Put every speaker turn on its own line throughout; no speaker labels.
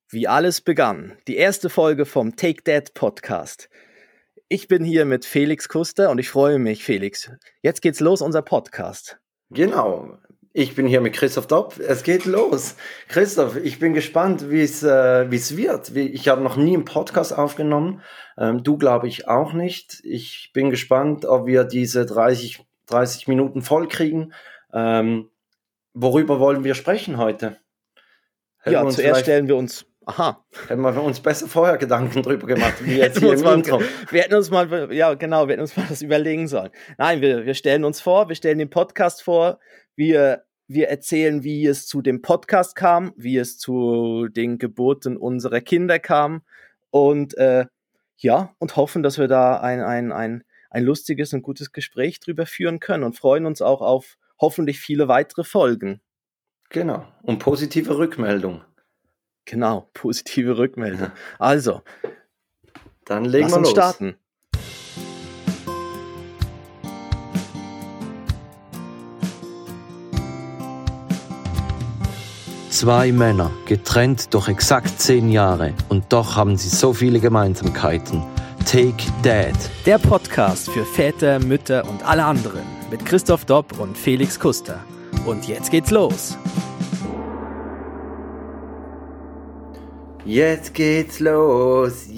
Wie alles begann. Die erste Folge vom Take That Podcast. Ich bin hier mit Felix Kuster und ich freue mich, Felix. Jetzt geht's los, unser Podcast.
Genau. Ich bin hier mit Christoph Dopp. Es geht los. Christoph, ich bin gespannt, wie es wird. Ich habe noch nie einen Podcast aufgenommen. Du, glaube ich, auch nicht. Ich bin gespannt, ob wir diese 30 Minuten voll kriegen. Worüber wollen wir sprechen heute?
Zuerst stellen wir uns...
Hätten wir uns besser vorher Gedanken drüber gemacht, wie jetzt hier im Intro.
Wir hätten uns mal das überlegen sollen. Nein, wir stellen uns vor, wir stellen den Podcast vor, wir erzählen, wie es zu dem Podcast kam, wie es zu den Geburten unserer Kinder kam und hoffen, dass wir da ein lustiges und gutes Gespräch drüber führen können und freuen uns auch auf hoffentlich viele weitere Folgen.
Genau, und positive Rückmeldung.
Genau, positive Rückmeldung. Ja. Also,
dann legen wir los.
Starten.
Zwei Männer, getrennt durch exakt 10 Jahre und doch haben sie so viele Gemeinsamkeiten. Take That.
Der Podcast für Väter, Mütter und alle anderen mit Christoph Dopp und Felix Kuster. Und jetzt geht's los.
Jetzt geht's los.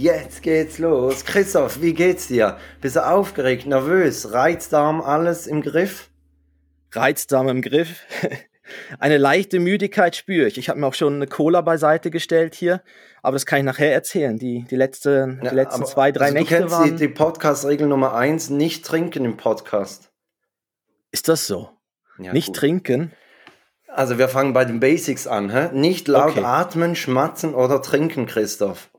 Christoph, wie geht's dir? Bist du aufgeregt, nervös, Reizdarm, alles im Griff?
Reizdarm im Griff. Eine leichte Müdigkeit spüre ich. Ich habe mir auch schon eine Cola beiseite gestellt hier, aber das kann ich nachher erzählen. Die letzten 2-3 Nächte waren...
Du kennst die Podcast-Regel Nummer 1, nicht trinken im Podcast.
Ist das so? Ja, nicht gut. Trinken?
Also wir fangen bei den Basics an. Nicht laut atmen, schmatzen oder trinken, Christoph.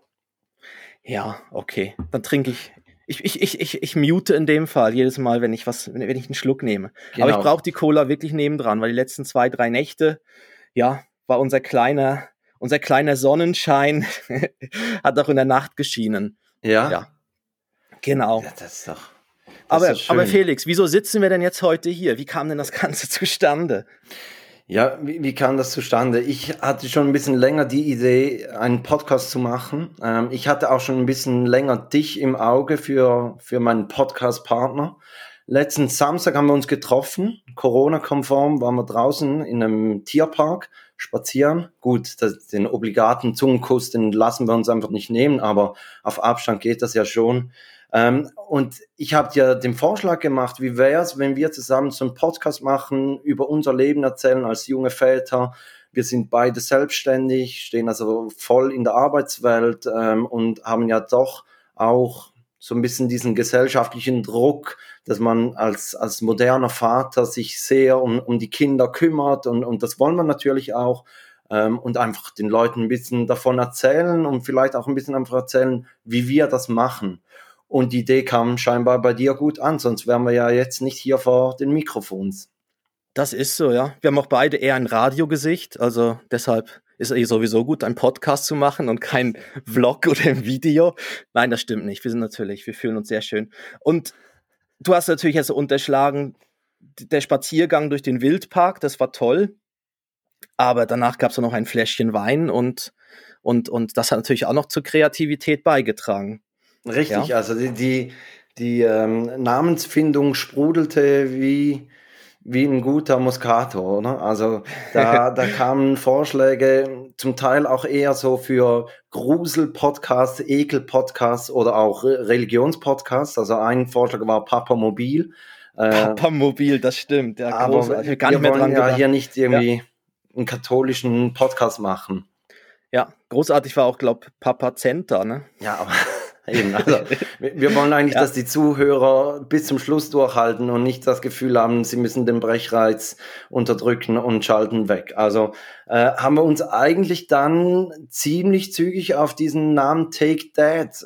Ja, okay. Dann trinke ich... Ich mute in dem Fall jedes Mal, wenn ich einen Schluck nehme. Genau. Aber ich brauche die Cola wirklich nebendran, weil die letzten 2-3 Nächte, war unser kleiner Sonnenschein, hat auch in der Nacht geschienen.
Ja.
Genau.
Ja, das ist doch...
Aber Felix, wieso sitzen wir denn jetzt heute hier? Wie kam denn das Ganze zustande?
Ja, wie kam das zustande? Ich hatte schon ein bisschen länger die Idee, einen Podcast zu machen. Ich hatte auch schon ein bisschen länger dich im Auge für meinen Podcast-Partner. Letzten Samstag haben wir uns getroffen, Corona-konform, waren wir draußen in einem Tierpark spazieren. Gut, den obligaten Zungenkuss, den lassen wir uns einfach nicht nehmen, aber auf Abstand geht das ja schon. Und ich habe dir den Vorschlag gemacht, wie wär's, wenn wir zusammen so einen Podcast machen, über unser Leben erzählen als junge Väter. Wir sind beide selbstständig, stehen also voll in der Arbeitswelt und haben ja doch auch so ein bisschen diesen gesellschaftlichen Druck, dass man als moderner Vater sich sehr um die Kinder kümmert und das wollen wir natürlich auch. Und einfach den Leuten ein bisschen davon erzählen und vielleicht auch ein bisschen einfach erzählen, wie wir das machen. Und die Idee kam scheinbar bei dir gut an, sonst wären wir ja jetzt nicht hier vor den Mikrofons.
Das ist so, ja. Wir haben auch beide eher ein Radiogesicht, also deshalb ist es sowieso gut, einen Podcast zu machen und kein Vlog oder ein Video. Nein, das stimmt nicht. Wir fühlen uns sehr schön. Und du hast natürlich jetzt unterschlagen, der Spaziergang durch den Wildpark, das war toll. Aber danach gab es noch ein Fläschchen Wein und das hat natürlich auch noch zur Kreativität beigetragen.
Richtig, ja. Also die Namensfindung sprudelte wie ein guter Moscato, oder? Also da kamen Vorschläge, zum Teil auch eher so für Grusel-Podcasts, Ekel-Podcasts oder auch Religionspodcasts. Also ein Vorschlag war Papamobil.
Papamobil, das stimmt. Ja,
aber wir wollen ja hier nicht irgendwie einen katholischen Podcast machen.
Ja, großartig war auch, Papa Center, ne?
Ja, aber... Eben, also wir wollen eigentlich, dass die Zuhörer bis zum Schluss durchhalten und nicht das Gefühl haben, sie müssen den Brechreiz unterdrücken und schalten weg. Also haben wir uns eigentlich dann ziemlich zügig auf diesen Namen Take That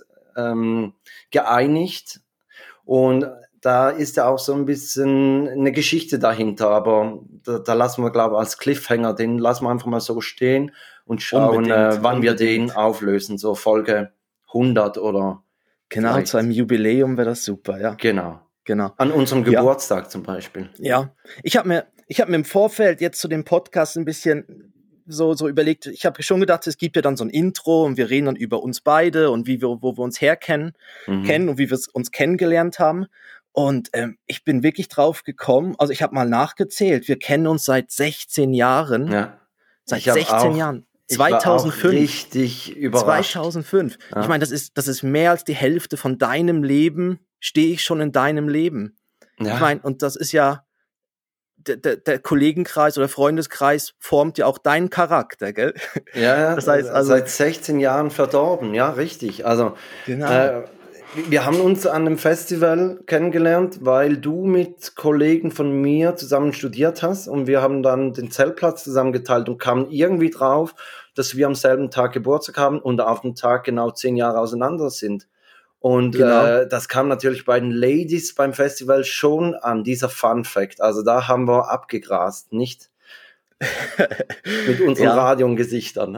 geeinigt und da ist ja auch so ein bisschen eine Geschichte dahinter, aber da lassen wir, glaube ich, als Cliffhanger, den lassen wir einfach mal so stehen und schauen, wann wir den auflösen, so Folge 100 oder
genau, vielleicht. Zu einem Jubiläum wäre das super, ja.
Genau. An unserem Geburtstag zum Beispiel.
Ja, ich hab mir im Vorfeld jetzt zu dem Podcast ein bisschen so überlegt, ich habe schon gedacht, es gibt ja dann so ein Intro und wir reden dann über uns beide und wo wir uns kennen und wie wir uns kennengelernt haben. Und ich bin wirklich drauf gekommen, also ich habe mal nachgezählt, wir kennen uns seit 16 Jahren.
Ja.
Seit 16 Jahren. 2005.
Ich war auch richtig überrascht.
2005.
Ja.
Ich meine, das ist mehr als die Hälfte von deinem Leben, stehe ich schon in deinem Leben.
Ja.
Ich meine, und das ist ja, der Kollegenkreis oder Freundeskreis formt ja auch deinen Charakter, gell?
Ja,
das heißt also,
seit 16 Jahren verdorben, ja, richtig. Also,
genau.
Wir haben uns an einem Festival kennengelernt, weil du mit Kollegen von mir zusammen studiert hast und wir haben dann den Zeltplatz zusammengeteilt und kamen irgendwie drauf, dass wir am selben Tag Geburtstag haben und auf dem Tag genau 10 Jahre auseinander sind. Und
Genau.
das kam natürlich bei den Ladies beim Festival schon an, dieser Fun Fact. Also da haben wir abgegrast, nicht mit unseren Radiongesichtern.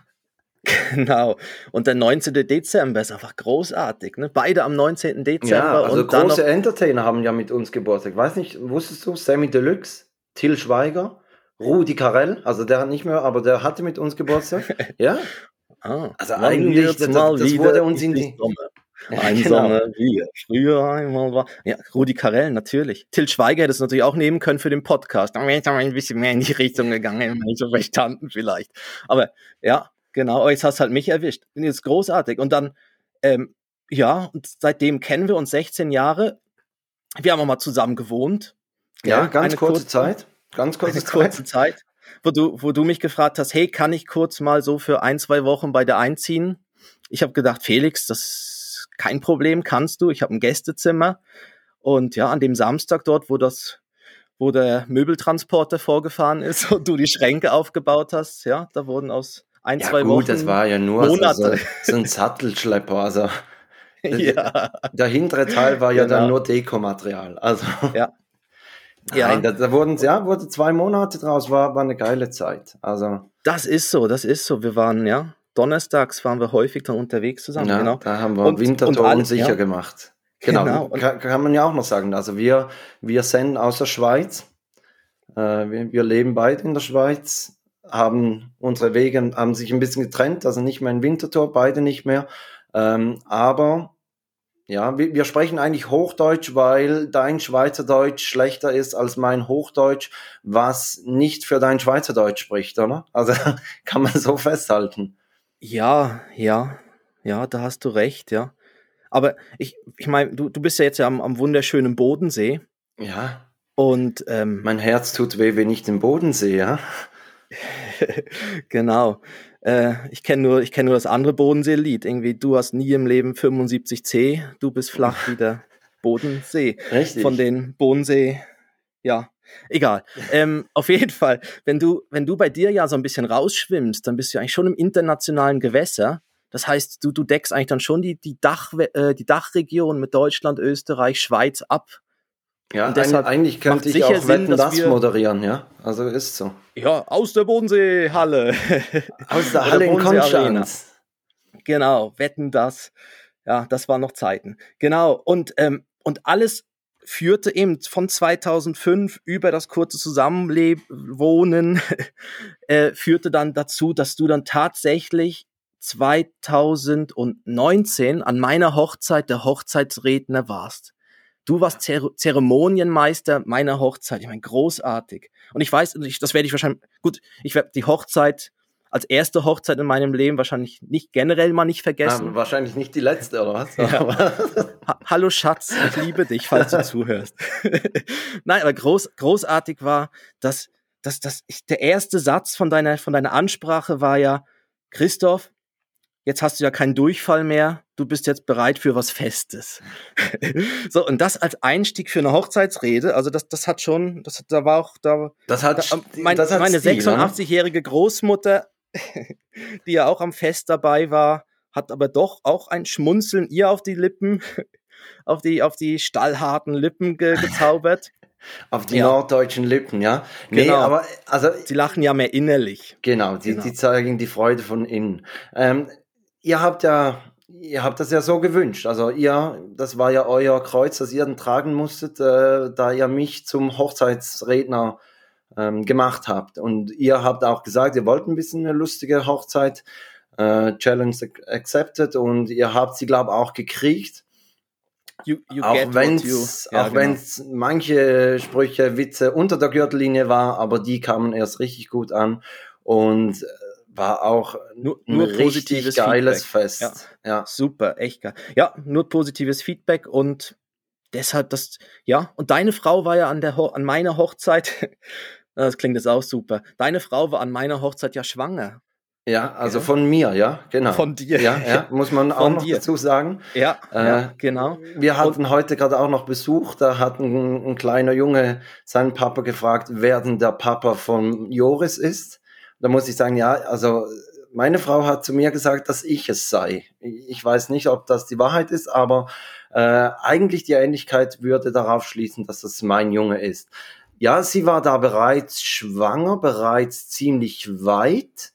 Genau. Und der 19. Dezember ist einfach großartig, ne? Beide am 19. Dezember.
Ja, also
und große
dann Entertainer haben ja mit uns Geburtstag. Weiß nicht, wusstest du, Sammy Deluxe, Till Schweiger, Rudi Carell, also der hat nicht mehr, aber der hatte mit uns Geburtstag. Ja. Also eigentlich, das wurde uns in die...
Einsame wie früher einmal war. Ja, Rudi Carell, natürlich. Till Schweiger hätte es natürlich auch nehmen können für den Podcast. Dann wäre ich ein bisschen mehr in die Richtung gegangen, nicht so verstanden vielleicht. Aber ja, genau, jetzt hast du halt mich erwischt. Das ist großartig. Und dann, und seitdem kennen wir uns 16 Jahre. Wir haben auch mal zusammen gewohnt.
Ja, ganz kurze Zeit. Ganz kurze Zeit.
Wo du mich gefragt hast, hey, kann ich kurz mal so für 1-2 Wochen bei dir einziehen? Ich habe gedacht, Felix, das ist kein Problem, kannst du. Ich habe ein Gästezimmer. Und ja, an dem Samstag dort, wo der Möbeltransporter vorgefahren ist und du die Schränke aufgebaut hast, ja, da wurden aus 1-2 Wochen
das war ja nur
Monate.
So ein Sattelschlepper, also
ja.
Der hintere Teil war ja dann nur Dekomaterial, also Nein, da wurden 2 Monate draus, war eine geile Zeit, also
das ist so, wir waren, donnerstags waren wir häufig dann unterwegs zusammen,
genau. Da haben wir Winterton sicher gemacht. Genau. Kann man ja auch noch sagen, also wir senden aus der Schweiz, wir leben beide in der Schweiz, unsere Wege haben sich ein bisschen getrennt, also nicht mehr in Winterthur, beide nicht mehr, aber ja, wir sprechen eigentlich Hochdeutsch, weil dein Schweizerdeutsch schlechter ist als mein Hochdeutsch, was nicht für dein Schweizerdeutsch spricht, oder? Also kann man so festhalten.
Ja, da hast du recht, ja. Aber ich meine, du bist ja jetzt am wunderschönen Bodensee.
Ja.
Und
mein Herz tut weh, wenn ich den Boden sehe, ja.
Genau. Ich kenne nur das andere Bodensee-Lied. Irgendwie, du hast nie im Leben 75C, du bist flach wie der Bodensee.
Richtig.
Von den Bodensee, ja, egal. Auf jeden Fall, wenn du bei dir ja so ein bisschen rausschwimmst, dann bist du eigentlich schon im internationalen Gewässer. Das heißt, du deckst eigentlich dann schon die Dachregion mit Deutschland, Österreich, Schweiz ab.
Ja, eigentlich könnte ich auch Wetten, das moderieren, ja. Also ist so.
Ja, aus der Bodenseehalle.
Aus der Halle in Konstanz.
Genau, Wetten, das. Ja, das waren noch Zeiten. Genau, und alles führte eben von 2005 über das kurze Zusammenwohnen, führte dann dazu, dass du dann tatsächlich 2019 an meiner Hochzeit der Hochzeitsredner warst. Du warst Zeremonienmeister meiner Hochzeit. Ich meine, großartig. Und ich weiß, das werde ich wahrscheinlich, ich werde die Hochzeit als erste Hochzeit in meinem Leben wahrscheinlich generell mal nicht vergessen.
Wahrscheinlich nicht die letzte, oder was?
Ja. Hallo Schatz, ich liebe dich, falls du zuhörst. Nein, aber großartig war, dass der erste Satz von deiner Ansprache war ja, Christoph, jetzt hast du ja keinen Durchfall mehr, du bist jetzt bereit für was Festes. So, und das als Einstieg für eine Hochzeitsrede, also das hat schon, meine 86-jährige Großmutter, die ja auch am Fest dabei war, hat aber doch auch ein Schmunzeln ihr auf die Lippen, auf die stallharten Lippen gezaubert.
Auf die norddeutschen Lippen, ja.
Nee, genau.
Aber also
sie lachen ja mehr innerlich.
Genau, die zeigen die Freude von innen. Ihr habt das ja so gewünscht. Also das war ja euer Kreuz, das ihr dann tragen musstet, da ihr mich zum Hochzeitsredner gemacht habt. Und ihr habt auch gesagt, ihr wollt ein bisschen eine lustige Hochzeit, Challenge accepted, und ihr habt sie, glaube ich, auch gekriegt. Auch wenn es manche Sprüche, Witze unter der Gürtellinie war, aber die kamen erst richtig gut an und war auch
nur
ein richtig geiles
Feedback.
Fest.
Ja, super, echt geil. Ja, nur positives Feedback und deshalb und deine Frau war ja an meiner Hochzeit, das klingt jetzt auch super, deine Frau war an meiner Hochzeit ja schwanger.
Ja, also von mir, ja, genau.
Von dir.
Ja, muss man auch noch dazu sagen.
Ja, genau.
Wir hatten heute gerade auch noch Besuch, da hat ein kleiner Junge seinen Papa gefragt, wer denn der Papa von Joris ist. Da muss ich sagen, ja, also meine Frau hat zu mir gesagt, dass ich es sei. Ich weiß nicht, ob das die Wahrheit ist, aber eigentlich die Ähnlichkeit würde darauf schließen, dass das mein Junge ist. Ja, sie war da bereits schwanger, bereits ziemlich weit.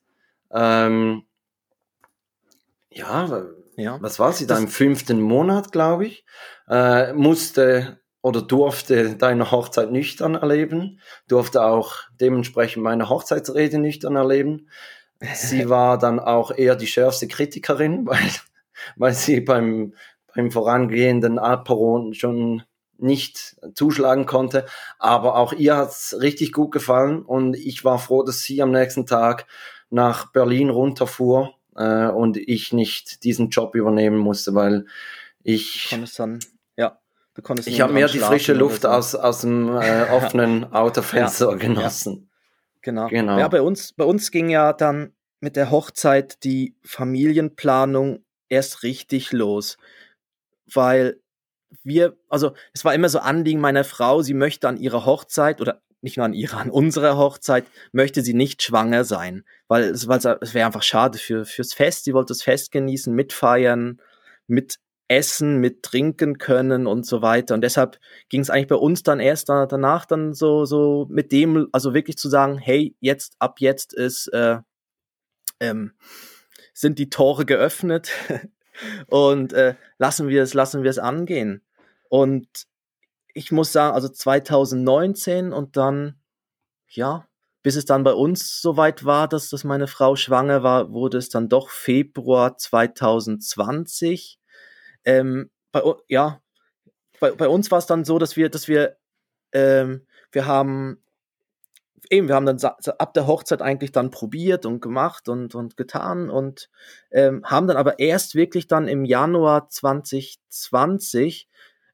Was war sie da im 5. Monat, glaube ich, musste oder durfte deine Hochzeit nüchtern erleben, durfte auch dementsprechend meine Hochzeitsrede nüchtern erleben. Sie war dann auch eher die schärfste Kritikerin, weil sie beim vorangehenden Apero schon nicht zuschlagen konnte, aber auch ihr hat's richtig gut gefallen und ich war froh, dass sie am nächsten Tag nach Berlin runterfuhr und ich nicht diesen Job übernehmen musste, weil ich habe mehr die frische Luft so aus dem offenen Autofenster genossen.
Ja. Genau. Ja, bei uns ging ja dann mit der Hochzeit die Familienplanung erst richtig los, weil es war immer so Anliegen meiner Frau, sie möchte an ihrer Hochzeit oder nicht nur an unserer Hochzeit, möchte sie nicht schwanger sein, weil es wäre einfach schade fürs Fest. Sie wollte das Fest genießen, mitfeiern, mit essen, mit trinken können und so weiter. Und deshalb ging es eigentlich bei uns dann erst danach dann so mit dem, also wirklich zu sagen, hey, ab jetzt sind die Tore geöffnet und lassen wir es angehen. Und ich muss sagen, also 2019 und dann, bis es dann bei uns soweit war, dass meine Frau schwanger war, wurde es dann doch Februar 2020. Bei uns war es dann so, dass wir haben dann ab der Hochzeit eigentlich dann probiert und gemacht und getan und haben dann aber erst wirklich dann im Januar 2020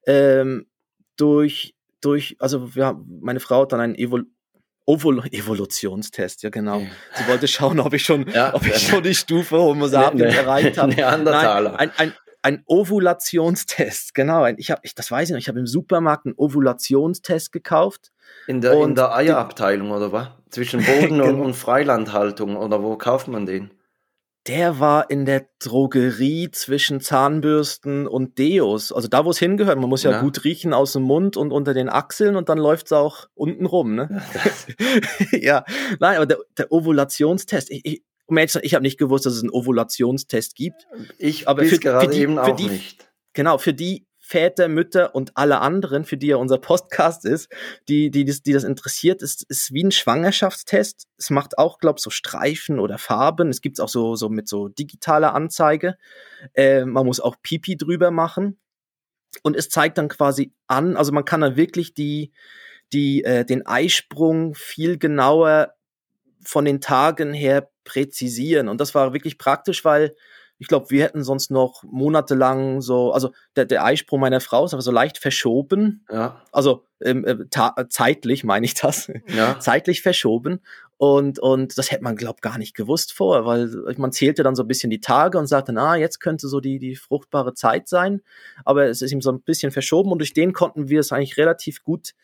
meine Frau hat dann einen Evolutionstest, ja genau. Ja. Sie wollte schauen, ob ich schon die Stufe Homo sapiens erreicht habe.
Neandertaler.
Ein Ovulationstest, genau. Das weiß ich noch, ich habe im Supermarkt einen Ovulationstest gekauft.
In der Eierabteilung, oder was? Zwischen Boden- und Freilandhaltung, oder wo kauft man den?
Der war in der Drogerie zwischen Zahnbürsten und Deos. Also da, wo es hingehört. Man muss ja gut riechen aus dem Mund und unter den Achseln und dann läuft es auch unten rum, ne? Ja, nein, aber der Ovulationstest, ich habe nicht gewusst, dass es einen Ovulationstest gibt.
Aber für die nicht.
Genau, für die Väter, Mütter und alle anderen, für die ja unser Podcast ist, die das interessiert, ist wie ein Schwangerschaftstest. Es macht auch, glaube ich, so Streifen oder Farben. Es gibt es auch so mit so digitaler Anzeige. Man muss auch Pipi drüber machen. Und es zeigt dann quasi an, also man kann dann wirklich den Eisprung viel genauer von den Tagen her präzisieren. Und das war wirklich praktisch, weil ich glaube, wir hätten sonst noch monatelang also der Eisprung meiner Frau ist aber so leicht verschoben.
Ja.
Also zeitlich meine ich das.
Ja.
Zeitlich verschoben. Und das hätte man, glaube ich, gar nicht gewusst vorher, weil man zählte dann so ein bisschen die Tage und sagte, jetzt könnte so die fruchtbare Zeit sein. Aber es ist ihm so ein bisschen verschoben und durch den konnten wir es eigentlich relativ gut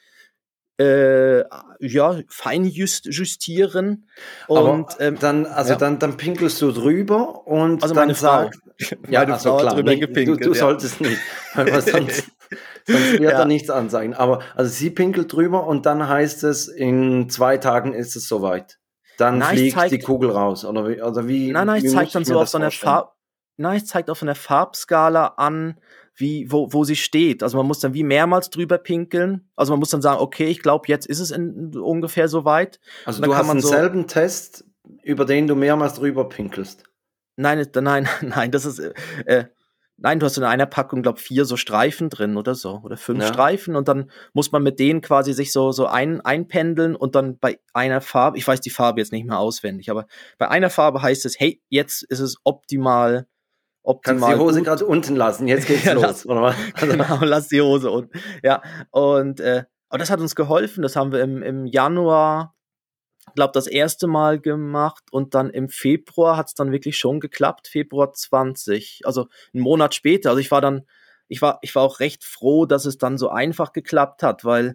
fein justieren. Und
dann pinkelst du drüber und
also
dann
meine Frau.
Meine Frau hat drüber gepinkelt. Du solltest nicht, weil sonst wird er nichts anzeigen. Aber also sie pinkelt drüber und dann heißt es, in 2 Tagen ist es soweit. Dann fliegt die Kugel raus. Oder wie?
Nein, ich zeige dann so auf so einer es zeigt auf einer Farbskala an, wo sie steht. Also man muss dann wie mehrmals drüber pinkeln. Also man muss dann sagen, okay, ich glaube, jetzt ist es ungefähr so weit.
Also du hast denselben Test, über den du mehrmals drüber pinkelst.
Nein, das ist, nein, du hast in einer Packung, glaube 4 so Streifen drin oder so, oder 5 Streifen, und dann muss man mit denen quasi sich so einpendeln, und dann bei einer Farbe, ich weiß die Farbe jetzt nicht mehr auswendig, aber bei einer Farbe heißt es, hey, jetzt ist es optimal.
Kannst die Hose gerade unten lassen, jetzt geht's los, oder was?
Genau, lass die Hose unten. Ja, und aber das hat uns geholfen, das haben wir im Januar, glaube das erste Mal gemacht, und dann im Februar hat es dann wirklich schon geklappt, Februar 20, also einen Monat später. Also ich war auch recht froh, dass es dann so einfach geklappt hat, weil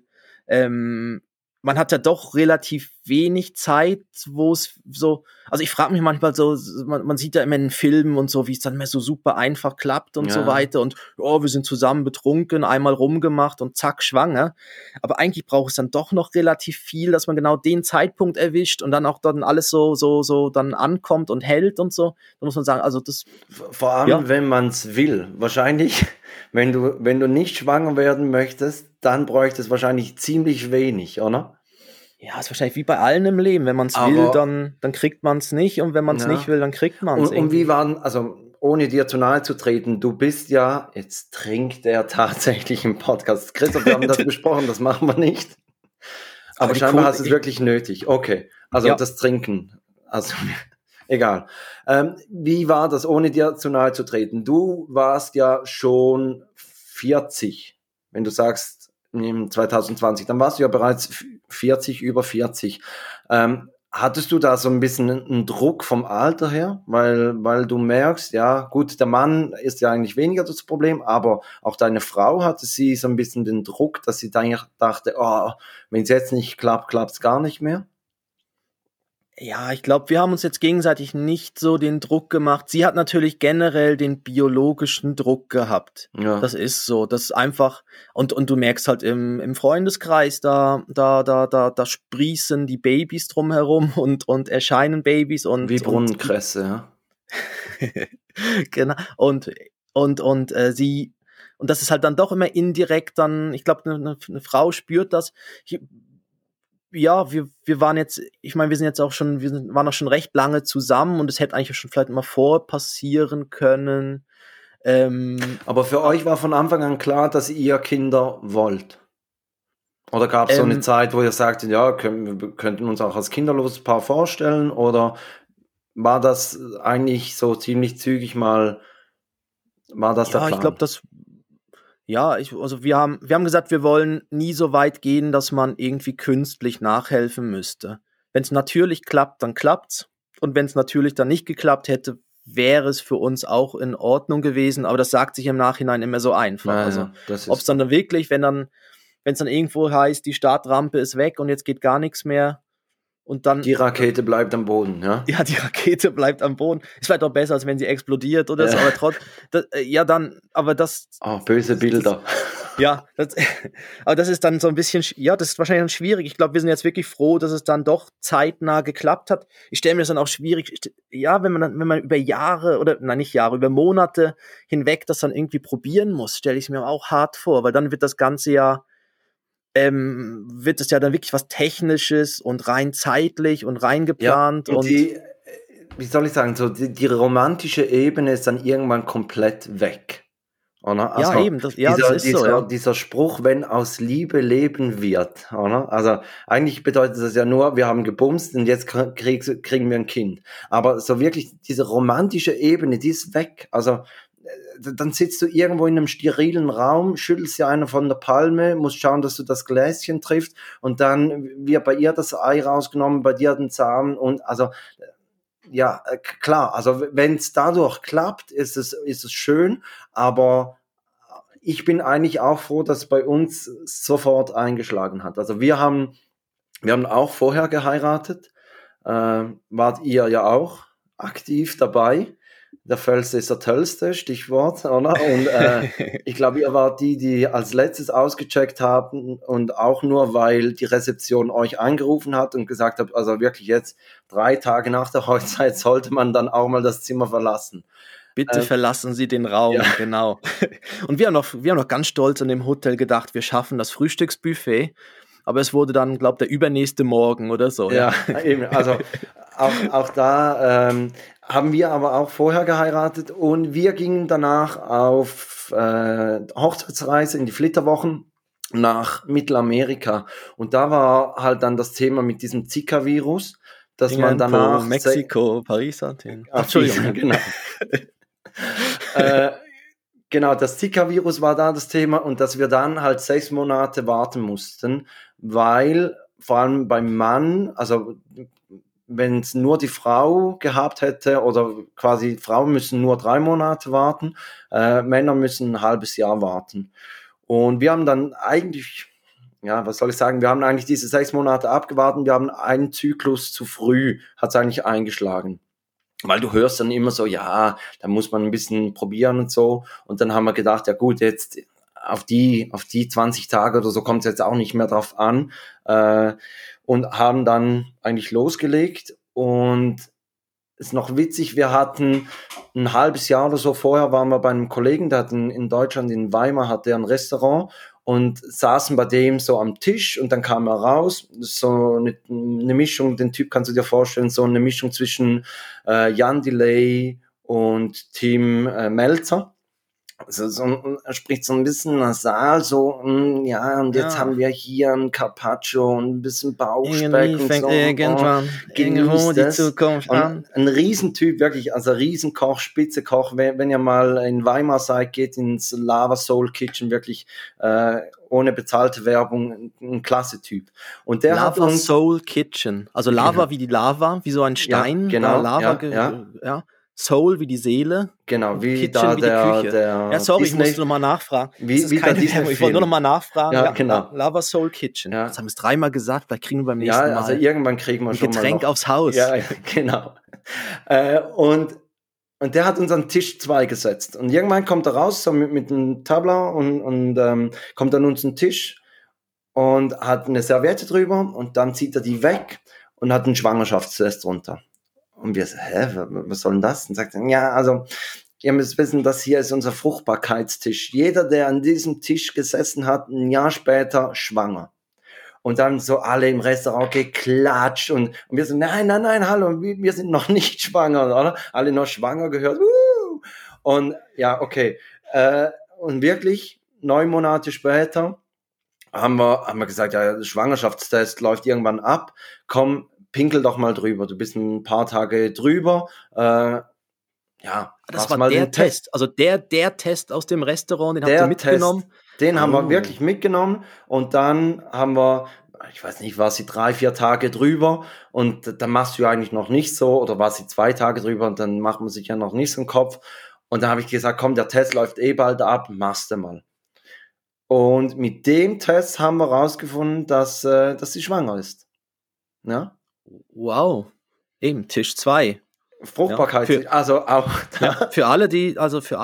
man hat ja doch relativ wenig Zeit, wo es so, also ich frage mich manchmal so, man sieht ja immer in Filmen und so, wie es dann immer so super einfach klappt und so weiter, und wir sind zusammen betrunken, einmal rumgemacht und zack, schwanger. Aber eigentlich braucht es dann doch noch relativ viel, dass man genau den Zeitpunkt erwischt und dann auch dann alles so dann ankommt und hält und so. Da muss man sagen, also das...
Vor allem, wenn man es will. Wahrscheinlich, wenn du nicht schwanger werden möchtest, dann bräuchte es wahrscheinlich ziemlich wenig, oder?
Ja, ist wahrscheinlich wie bei allen im Leben. Wenn man es will, dann kriegt man es nicht, und wenn man es nicht will, dann kriegt man es.
Und wie waren, also ohne dir zu nahe zu treten, du bist ja, jetzt trinkt er tatsächlich im Podcast. Christoph, wir haben das besprochen, das machen wir nicht. Aber scheinbar hast du es wirklich nötig. Okay, also das Trinken, also egal. Wie war das, ohne dir zu nahe zu treten? Du warst ja schon 40, wenn du sagst, 2020, dann warst du ja bereits 40, über 40. Hattest du da so ein bisschen einen Druck vom Alter her? Weil du merkst, ja gut, der Mann ist ja eigentlich weniger das Problem, aber auch deine Frau hatte sie so ein bisschen den Druck, dass sie dann dachte, wenn es jetzt nicht klappt, klappt es gar nicht mehr?
Ja, ich glaube, wir haben uns jetzt gegenseitig nicht so den Druck gemacht. Sie hat natürlich generell den biologischen Druck gehabt. Ja. Das ist so. Das ist einfach, und du merkst halt im Freundeskreis, da sprießen die Babys drumherum und erscheinen Babys und.
Wie Brunnenkresse, ja.
Genau. Und sie, und das ist halt dann doch immer indirekt dann, ich glaube, eine Frau spürt das. Ja, wir waren jetzt, ich meine, wir sind jetzt auch schon, waren auch schon recht lange zusammen, und es hätte eigentlich schon vielleicht mal passieren können.
Aber für euch war von Anfang an klar, dass ihr Kinder wollt? Oder gab es so eine Zeit, wo ihr sagtet, ja, wir könnten uns auch als kinderloses Paar vorstellen? Oder war das eigentlich so ziemlich zügig mal, war das der Plan?
Ja, ich glaube, wir haben gesagt, wir wollen nie so weit gehen, dass man irgendwie künstlich nachhelfen müsste. Wenn es natürlich klappt, dann klappt's. Und wenn es natürlich dann nicht geklappt hätte, wäre es für uns auch in Ordnung gewesen. Aber das sagt sich im Nachhinein immer so einfach. Ja, also, ob es dann wirklich, wenn es dann irgendwo heißt, die Startrampe ist weg und jetzt geht gar nichts mehr, und dann...
Die Rakete bleibt am Boden, ja?
Ja, die Rakete bleibt am Boden. Ist vielleicht auch besser, als wenn sie explodiert oder so, aber
böse Bilder.
Aber das ist dann so ein bisschen, das ist wahrscheinlich dann schwierig. Ich glaube, wir sind jetzt wirklich froh, dass es dann doch zeitnah geklappt hat. Ich stelle mir das dann auch schwierig, wenn man über über Monate hinweg das dann irgendwie probieren muss, stelle ich es mir auch hart vor, weil dann wird das Ganze wird es ja dann wirklich was Technisches und rein zeitlich und rein geplant.
Ja, und wie soll ich sagen, so die romantische Ebene ist dann irgendwann komplett weg. Oder? Also
eben. Das ist so, ja.
Dieser Spruch, wenn aus Liebe Leben wird. Oder? Also eigentlich bedeutet das ja nur, wir haben gebumst und jetzt kriegen wir ein Kind. Aber so wirklich diese romantische Ebene, die ist weg. Also dann sitzt du irgendwo in einem sterilen Raum, schüttelst dir einer von der Palme, musst schauen, dass du das Gläschen triffst, und dann wird bei ihr das Ei rausgenommen, bei dir den Samen, und also ja, klar, also wenn es dadurch klappt, ist es schön, aber ich bin eigentlich auch froh, dass es bei uns sofort eingeschlagen hat. Also wir haben auch vorher geheiratet, wart ihr ja auch aktiv dabei. Der Völste ist der Töllste, Stichwort, oder? Und ich glaube, ihr wart die als letztes ausgecheckt haben, und auch nur, weil die Rezeption euch angerufen hat und gesagt hat, also wirklich jetzt 3 Tage nach der Hochzeit sollte man dann auch mal das Zimmer verlassen.
Bitte verlassen Sie den Raum,
ja.
genau. Und wir haben noch ganz stolz an dem Hotel gedacht, wir schaffen das Frühstücksbuffet, aber es wurde dann, glaube ich, der übernächste Morgen oder so.
Ja, eben. Also auch da haben wir aber auch vorher geheiratet und wir gingen danach auf Hochzeitsreise in die Flitterwochen nach Mittelamerika. Und da war halt dann das Thema mit diesem Zika-Virus, dass man danach...
Mexiko, Paris, Athen.
Entschuldigung, genau. Genau, das Zika-Virus war da das Thema und dass wir dann halt 6 Monate warten mussten, weil vor allem beim Mann, also wenn es nur die Frau gehabt hätte oder quasi Frauen müssen nur 3 Monate warten, Männer müssen ein halbes Jahr warten. Und wir haben dann eigentlich, ja, was soll ich sagen, wir haben eigentlich diese 6 Monate abgewartet, wir haben einen Zyklus zu früh, hat es eigentlich eingeschlagen. Weil du hörst dann immer so, ja, da muss man ein bisschen probieren und so. Und dann haben wir gedacht, ja gut, jetzt auf die 20 Tage oder so kommt es jetzt auch nicht mehr drauf an. Und haben dann eigentlich losgelegt. Und es ist noch witzig, wir hatten ein halbes Jahr oder so vorher, waren wir bei einem Kollegen, der hat in Deutschland, in Weimar, hat der ein Restaurant und saßen bei dem so am Tisch und dann kam er raus, so eine Mischung, den Typ kannst du dir vorstellen, so eine Mischung zwischen Jan Delay und Tim Melzer. Also er spricht so ein bisschen nasal, so, ja, und jetzt haben wir hier ein Carpaccio und ein bisschen Bauchspeck und so.
Irgendwo die Zukunft an.
Ein Riesentyp, wirklich, also Riesenkoch, Spitzekoch. Wenn ihr mal in Weimar seid, geht ins Lava Soul Kitchen, wirklich ohne bezahlte Werbung, ein klasse Typ. Und der
Lava
hat uns
Soul Kitchen, also Lava wie die Lava, wie so ein Stein,
ja, genau,
Lava, ja. Soul wie die Seele.
Genau, wie
Kitchen
da
wie die Küche.
der
ja, sorry,
Disney,
ich musste nochmal nachfragen.
Wie der Disney-Film.
Ich wollte nur nochmal nachfragen.
Ja, genau.
Lava Soul Kitchen.
Ja.
Das haben wir es 3-mal gesagt, vielleicht kriegen wir beim nächsten Mal.
Ja, also irgendwann kriegen wir
ein
schon
Getränk
mal noch.
aufs Haus.
Ja, genau. Und der hat uns an Tisch 2 gesetzt. Und irgendwann kommt er raus, so mit einem Tableau und kommt an unseren Tisch und hat eine Serviette drüber und dann zieht er die weg und hat einen Schwangerschaftstest drunter. Und wir so, was soll denn das? Und sagt er, ja, also, ihr müsst wissen, das hier ist unser Fruchtbarkeitstisch. Jeder, der an diesem Tisch gesessen hat, ein Jahr später schwanger. Und dann so alle im Restaurant geklatscht und wir so, nein, hallo, wir sind noch nicht schwanger, oder? Alle noch schwanger gehört. Und ja, okay. Und wirklich, 9 Monate später haben wir gesagt, ja, der Schwangerschaftstest läuft irgendwann ab. Komm, pinkel doch mal drüber. Du bist ein paar Tage drüber. Ja,
das war mal der Test. Also der Test aus dem Restaurant, den habt ihr mitgenommen?
Den haben wir wirklich mitgenommen. Und dann haben wir, ich weiß nicht, war sie 3-4 Tage drüber. Und dann machst du ja eigentlich noch nicht so. Oder war sie 2 Tage drüber und dann macht man sich ja noch nicht so einen Kopf. Und dann habe ich gesagt, komm, der Test läuft bald ab, machst du mal. Und mit dem Test haben wir rausgefunden, dass sie schwanger ist. Ja?
Wow, eben Tisch 2.
Fruchtbarkeit,
ja,
also auch
ja, für alle, die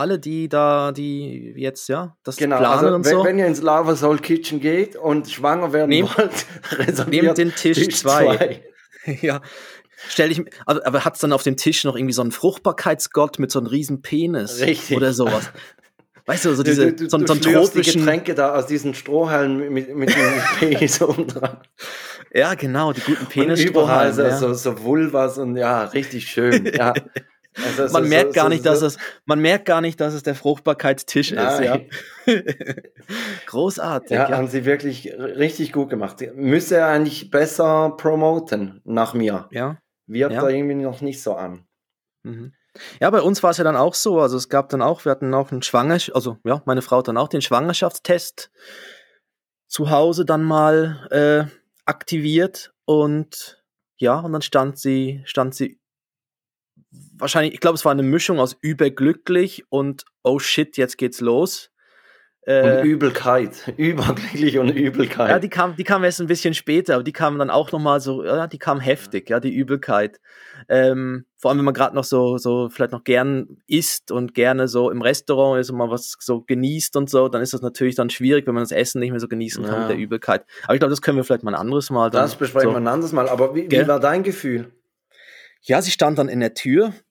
jetzt das planen
also
und so.
Wenn ihr ins Lava Soul Kitchen geht und schwanger werden wollt,
nehmt den Tisch 2. Ja, aber hat es dann auf dem Tisch noch irgendwie so einen Fruchtbarkeitsgott mit so einem riesen Penis?
Richtig.
Oder sowas? Weißt du, so
du
so einen tropischen
die Getränke da aus diesen Strohhalmen mit dem Penis oben dran.
Ja, genau, die guten
Penis-Strohhalme. Überall so Vulvas und ja, richtig schön. Ja.
Also man merkt gar nicht, dass es der Fruchtbarkeitstisch ist. Ja. Großartig.
Ja, haben sie wirklich richtig gut gemacht. Müsste er eigentlich besser promoten nach mir.
Ja.
Wirkt da irgendwie noch nicht so an.
Mhm. Ja, bei uns war es ja dann auch so, also wir hatten auch meine Frau hat dann auch den Schwangerschaftstest zu Hause dann mal aktiviert und dann stand sie wahrscheinlich, ich glaube, es war eine Mischung aus überglücklich und oh shit, jetzt geht's los.
Und Übelkeit, überglücklich und Übelkeit.
Ja, die kam erst ein bisschen später, aber die kam dann auch nochmal so, ja, die kam heftig, ja, die Übelkeit. Vor allem, wenn man gerade noch so vielleicht noch gern isst und gerne so im Restaurant ist und mal was so genießt und so, dann ist das natürlich dann schwierig, wenn man das Essen nicht mehr so genießen kann mit der Übelkeit. Aber ich glaube, das können wir vielleicht mal ein anderes Mal.
Das besprechen wir ein anderes Mal, aber wie war dein Gefühl?
Ja, sie stand dann in der Tür,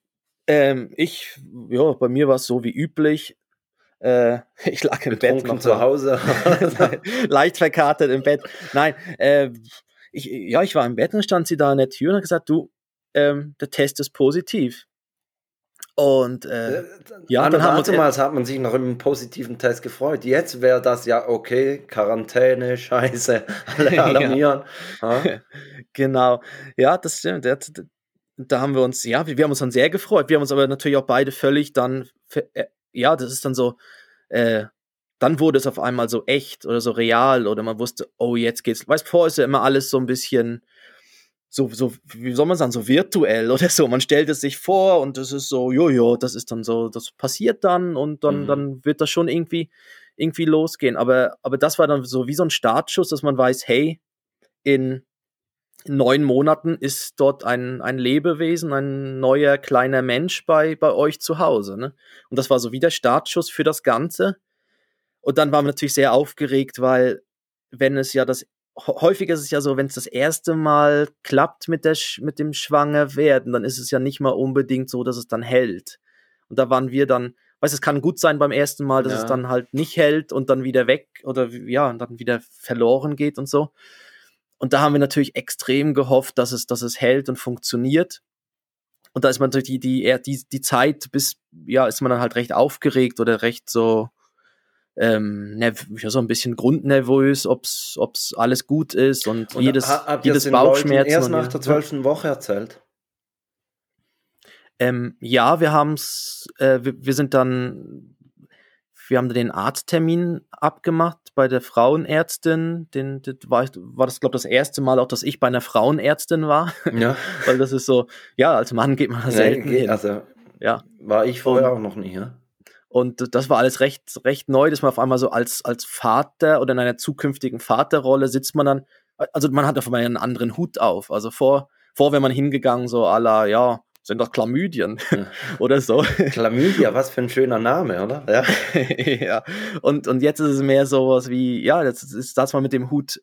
Bei mir war es so wie üblich. Ich lag im Bett noch
zu Hause.
leicht verkatert im Bett. Nein, ich war im Bett und stand sie da an der Tür und hat gesagt, du, der Test ist positiv. Und dann haben wir
damals hat man sich noch im positiven Test gefreut. Jetzt wäre das ja okay, Quarantäne, Scheiße, alle alarmieren.
Ja. Genau, ja, das stimmt. Da haben wir uns, wir haben uns dann sehr gefreut. Wir haben uns aber natürlich auch beide völlig dann, das ist dann so, dann wurde es auf einmal so echt oder so real oder man wusste, oh, jetzt geht's. Weißt du, vorher ist ja immer alles so ein bisschen so, wie soll man sagen, so virtuell oder so. Man stellt es sich vor und es ist so, das ist dann so, das passiert dann und dann wird das schon irgendwie losgehen. Aber das war dann so wie so ein Startschuss, dass man weiß, hey, in 9 Monaten ist dort ein Lebewesen, ein neuer kleiner Mensch bei euch zu Hause. Ne? Und das war so wie der Startschuss für das Ganze. Und dann waren wir natürlich sehr aufgeregt, weil häufig ist es ja so, wenn es das erste Mal klappt mit dem Schwangerwerden, dann ist es ja nicht mal unbedingt so, dass es dann hält. Und da waren wir dann, es kann gut sein beim ersten Mal, dass es dann halt nicht hält und dann wieder weg oder und dann wieder verloren geht und so. Und da haben wir natürlich extrem gehofft, dass es hält und funktioniert. Und da ist man natürlich die Zeit ist man dann halt recht aufgeregt oder recht so, so ein bisschen grundnervös, ob's alles gut ist und jedes Bauchschmerzen.
Erst nach der 12. Woche erzählt?
Wir haben's, wir haben den Arzttermin abgemacht bei der Frauenärztin. War das, glaube ich, das erste Mal auch, dass ich bei einer Frauenärztin war.
Ja.
Weil das ist so, als Mann geht man selten hin.
Also, war ich vorher auch noch nie, ja.
Und das war alles recht neu, dass man auf einmal so als Vater oder in einer zukünftigen Vaterrolle sitzt man dann, also man hat auf einmal einen anderen Hut auf. Also vor wäre man hingegangen so à la, sind doch Chlamydien oder so.
Chlamydia, was für ein schöner Name, oder? Ja.
Ja. Und jetzt ist es mehr sowas wie, jetzt ist das mal mit dem Hut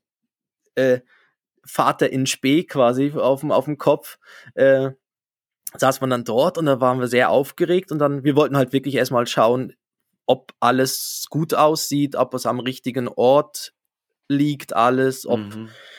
Vater in Spee quasi auf dem Kopf. Saß man dann dort und da waren wir sehr aufgeregt und dann, wir wollten halt wirklich erstmal schauen, ob alles gut aussieht, ob es am richtigen Ort liegt, alles, ob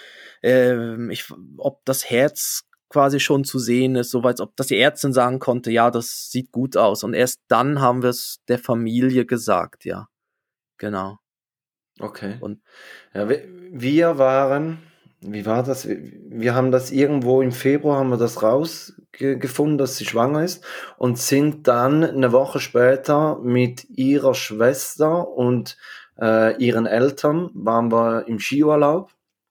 das Herz quasi schon zu sehen ist, soweit, ob das die Ärztin sagen konnte, das sieht gut aus. Und erst dann haben wir es der Familie gesagt, ja. Genau.
Okay. Und wir waren, wie war das? Wir haben das irgendwo im Februar, haben wir das rausgefunden, dass sie schwanger ist und sind dann eine Woche später mit ihrer Schwester und ihren Eltern, waren wir im Skiurlaub.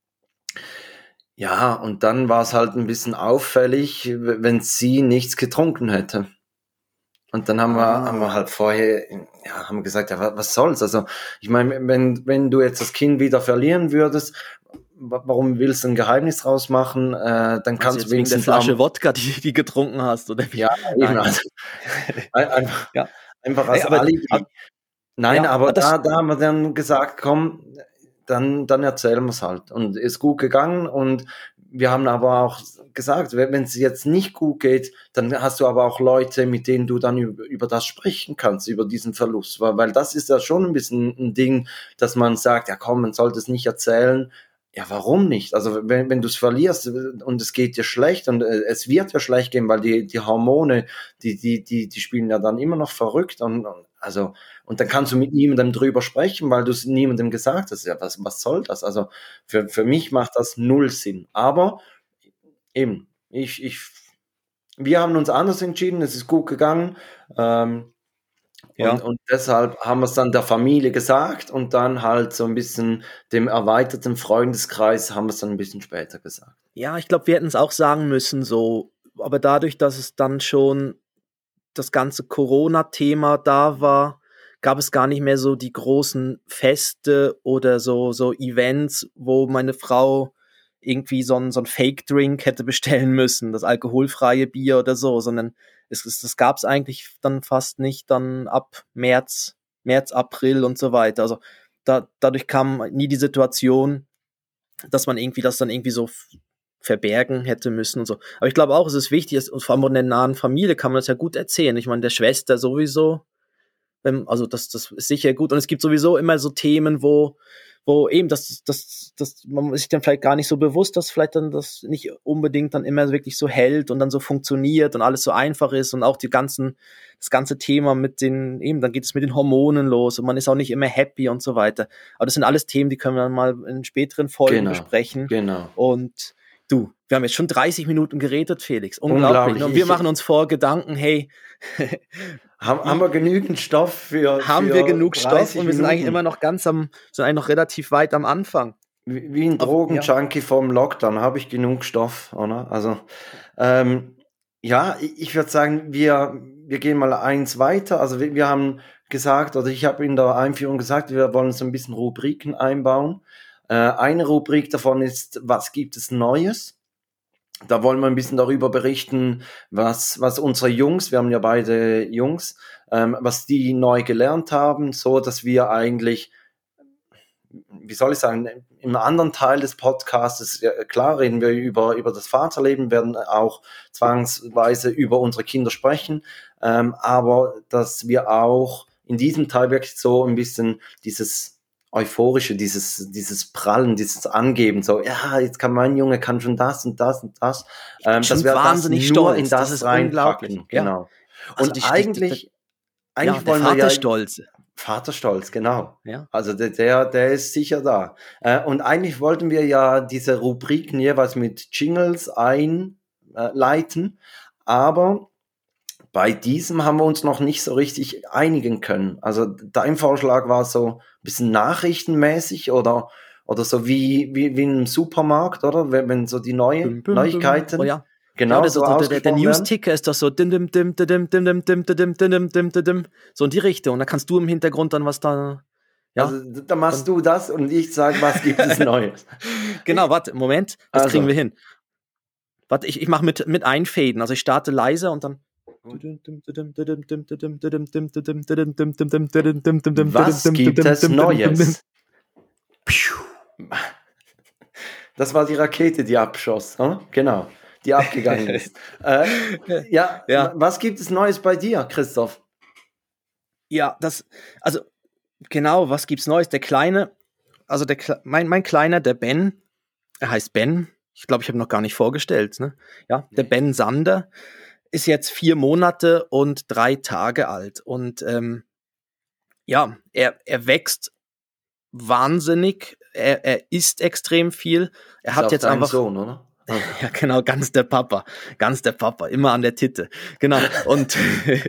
Ja, und dann war es halt ein bisschen auffällig, wenn sie nichts getrunken hätte. Und dann haben wir halt vorher, haben wir gesagt, was soll's? Also, ich meine, wenn du jetzt das Kind wieder verlieren würdest, warum willst du ein Geheimnis draus machen? Dann kannst du wenigstens
wegen der Flasche Wodka, die getrunken hast, oder wie?
Ja, eben. Also, einfach als Alibi. Nein, aber da haben wir dann gesagt, komm, dann erzählen wir es halt. Und ist gut gegangen und wir haben aber auch gesagt, wenn es jetzt nicht gut geht, dann hast du aber auch Leute, mit denen du dann über das sprechen kannst, über diesen Verlust. Weil das ist ja schon ein bisschen ein Ding, dass man sagt, komm, man sollte es nicht erzählen. Ja, warum nicht? Also wenn du es verlierst und es geht dir schlecht und es wird ja schlecht gehen, weil die Hormone, die spielen ja dann immer noch verrückt und dann kannst du mit niemandem drüber sprechen, weil du es niemandem gesagt hast. Ja, was soll das? Also für mich macht das null Sinn. Aber eben, wir haben uns anders entschieden, es ist gut gegangen. Und deshalb haben wir es dann der Familie gesagt und dann halt so ein bisschen dem erweiterten Freundeskreis haben wir es dann ein bisschen später gesagt.
Ja, ich glaube, wir hätten es auch sagen müssen so, aber dadurch, dass es dann schon das ganze Corona-Thema da war, gab es gar nicht mehr so die großen Feste oder so Events, wo meine Frau irgendwie so ein Fake-Drink hätte bestellen müssen, das alkoholfreie Bier oder so, sondern das gab es eigentlich dann fast nicht, dann ab März, April und so weiter. Also dadurch kam nie die Situation, dass man irgendwie das dann irgendwie so verbergen hätte müssen und so. Aber ich glaube auch, es ist wichtig, und vor allem in der nahen Familie kann man das ja gut erzählen. Ich meine, der Schwester sowieso, also das ist sicher gut. Und es gibt sowieso immer so Themen, wo eben das man ist sich dann vielleicht gar nicht so bewusst, dass vielleicht dann das nicht unbedingt dann immer wirklich so hält und dann so funktioniert und alles so einfach ist und auch das ganze Thema mit dann geht es mit den Hormonen los und man ist auch nicht immer happy und so weiter. Aber das sind alles Themen, die können wir dann mal in späteren Folgen besprechen.
Genau.
Und du, wir haben jetzt schon 30 Minuten geredet, Felix. Unglaublich. Und wir machen uns vor Gedanken, hey,
haben wir genügend Stoff für
haben wir genug Stoff und wir sind
Minuten?
eigentlich immer noch sind eigentlich noch relativ weit am Anfang.
Wie ein Drogenjunkie vom Lockdown habe ich genug Stoff, oder? Also, ich würde sagen, wir gehen mal eins weiter. Also wir haben gesagt, oder ich habe in der Einführung gesagt, wir wollen so ein bisschen Rubriken einbauen. Eine Rubrik davon ist, was gibt es Neues? Da wollen wir ein bisschen darüber berichten, was unsere Jungs, wir haben ja beide Jungs, was die neu gelernt haben, so dass wir eigentlich, wie soll ich sagen, im anderen Teil des Podcasts, klar reden wir über das Vaterleben, werden auch zwangsweise über unsere Kinder sprechen, aber dass wir auch in diesem Teil wirklich so ein bisschen dieses Euphorische, dieses Prallen, dieses Angeben, so, ja, jetzt kann mein Junge kann schon das und das und das.
Dass wir wahnsinnig
das nur
stolz,
in das
ist
reinpacken.
unglaublich.
Genau.
Ja. Also
und eigentlich
der
wollen wir
Vaterstolz.
Vaterstolz, genau.
Ja.
Also der ist sicher da. Und eigentlich wollten wir ja diese Rubriken jeweils mit Jingles einleiten, aber bei diesem haben wir uns noch nicht so richtig einigen können. Also dein Vorschlag war so ein bisschen nachrichtenmäßig oder so wie in einem Supermarkt, oder? Wenn so die Neuigkeiten.
Oh ja.
Genau,
ja,
so
der News-Ticker ist doch so dim, dim, dim, dim, dim, dim, dim, dim, dim, dim, dim, so in die Richtung. Und da kannst du im Hintergrund dann was da. Ja.
Also da machst du das und ich sage, was gibt es Neues?
Genau, warte, Moment, das kriegen wir hin. Warte, ich mache mit Einfaden. Also ich starte leise und dann.
Was gibt es Neues? Das war die Rakete, die abschoss, hm? Genau, die abgegangen ist. Was gibt es Neues bei dir, Christoph?
Ja, genau, was gibt's Neues? Der Kleine, also mein Kleiner, der Ben, er heißt Ben, ich glaube, ich habe noch gar nicht vorgestellt, ne? Ja, der Ben Sander ist jetzt 4 Monate und 3 Tage alt und er wächst wahnsinnig, er isst extrem viel, er hat jetzt einfach
Sohn, oder?
Ja, genau, ganz der Papa, immer an der Titte, genau. Und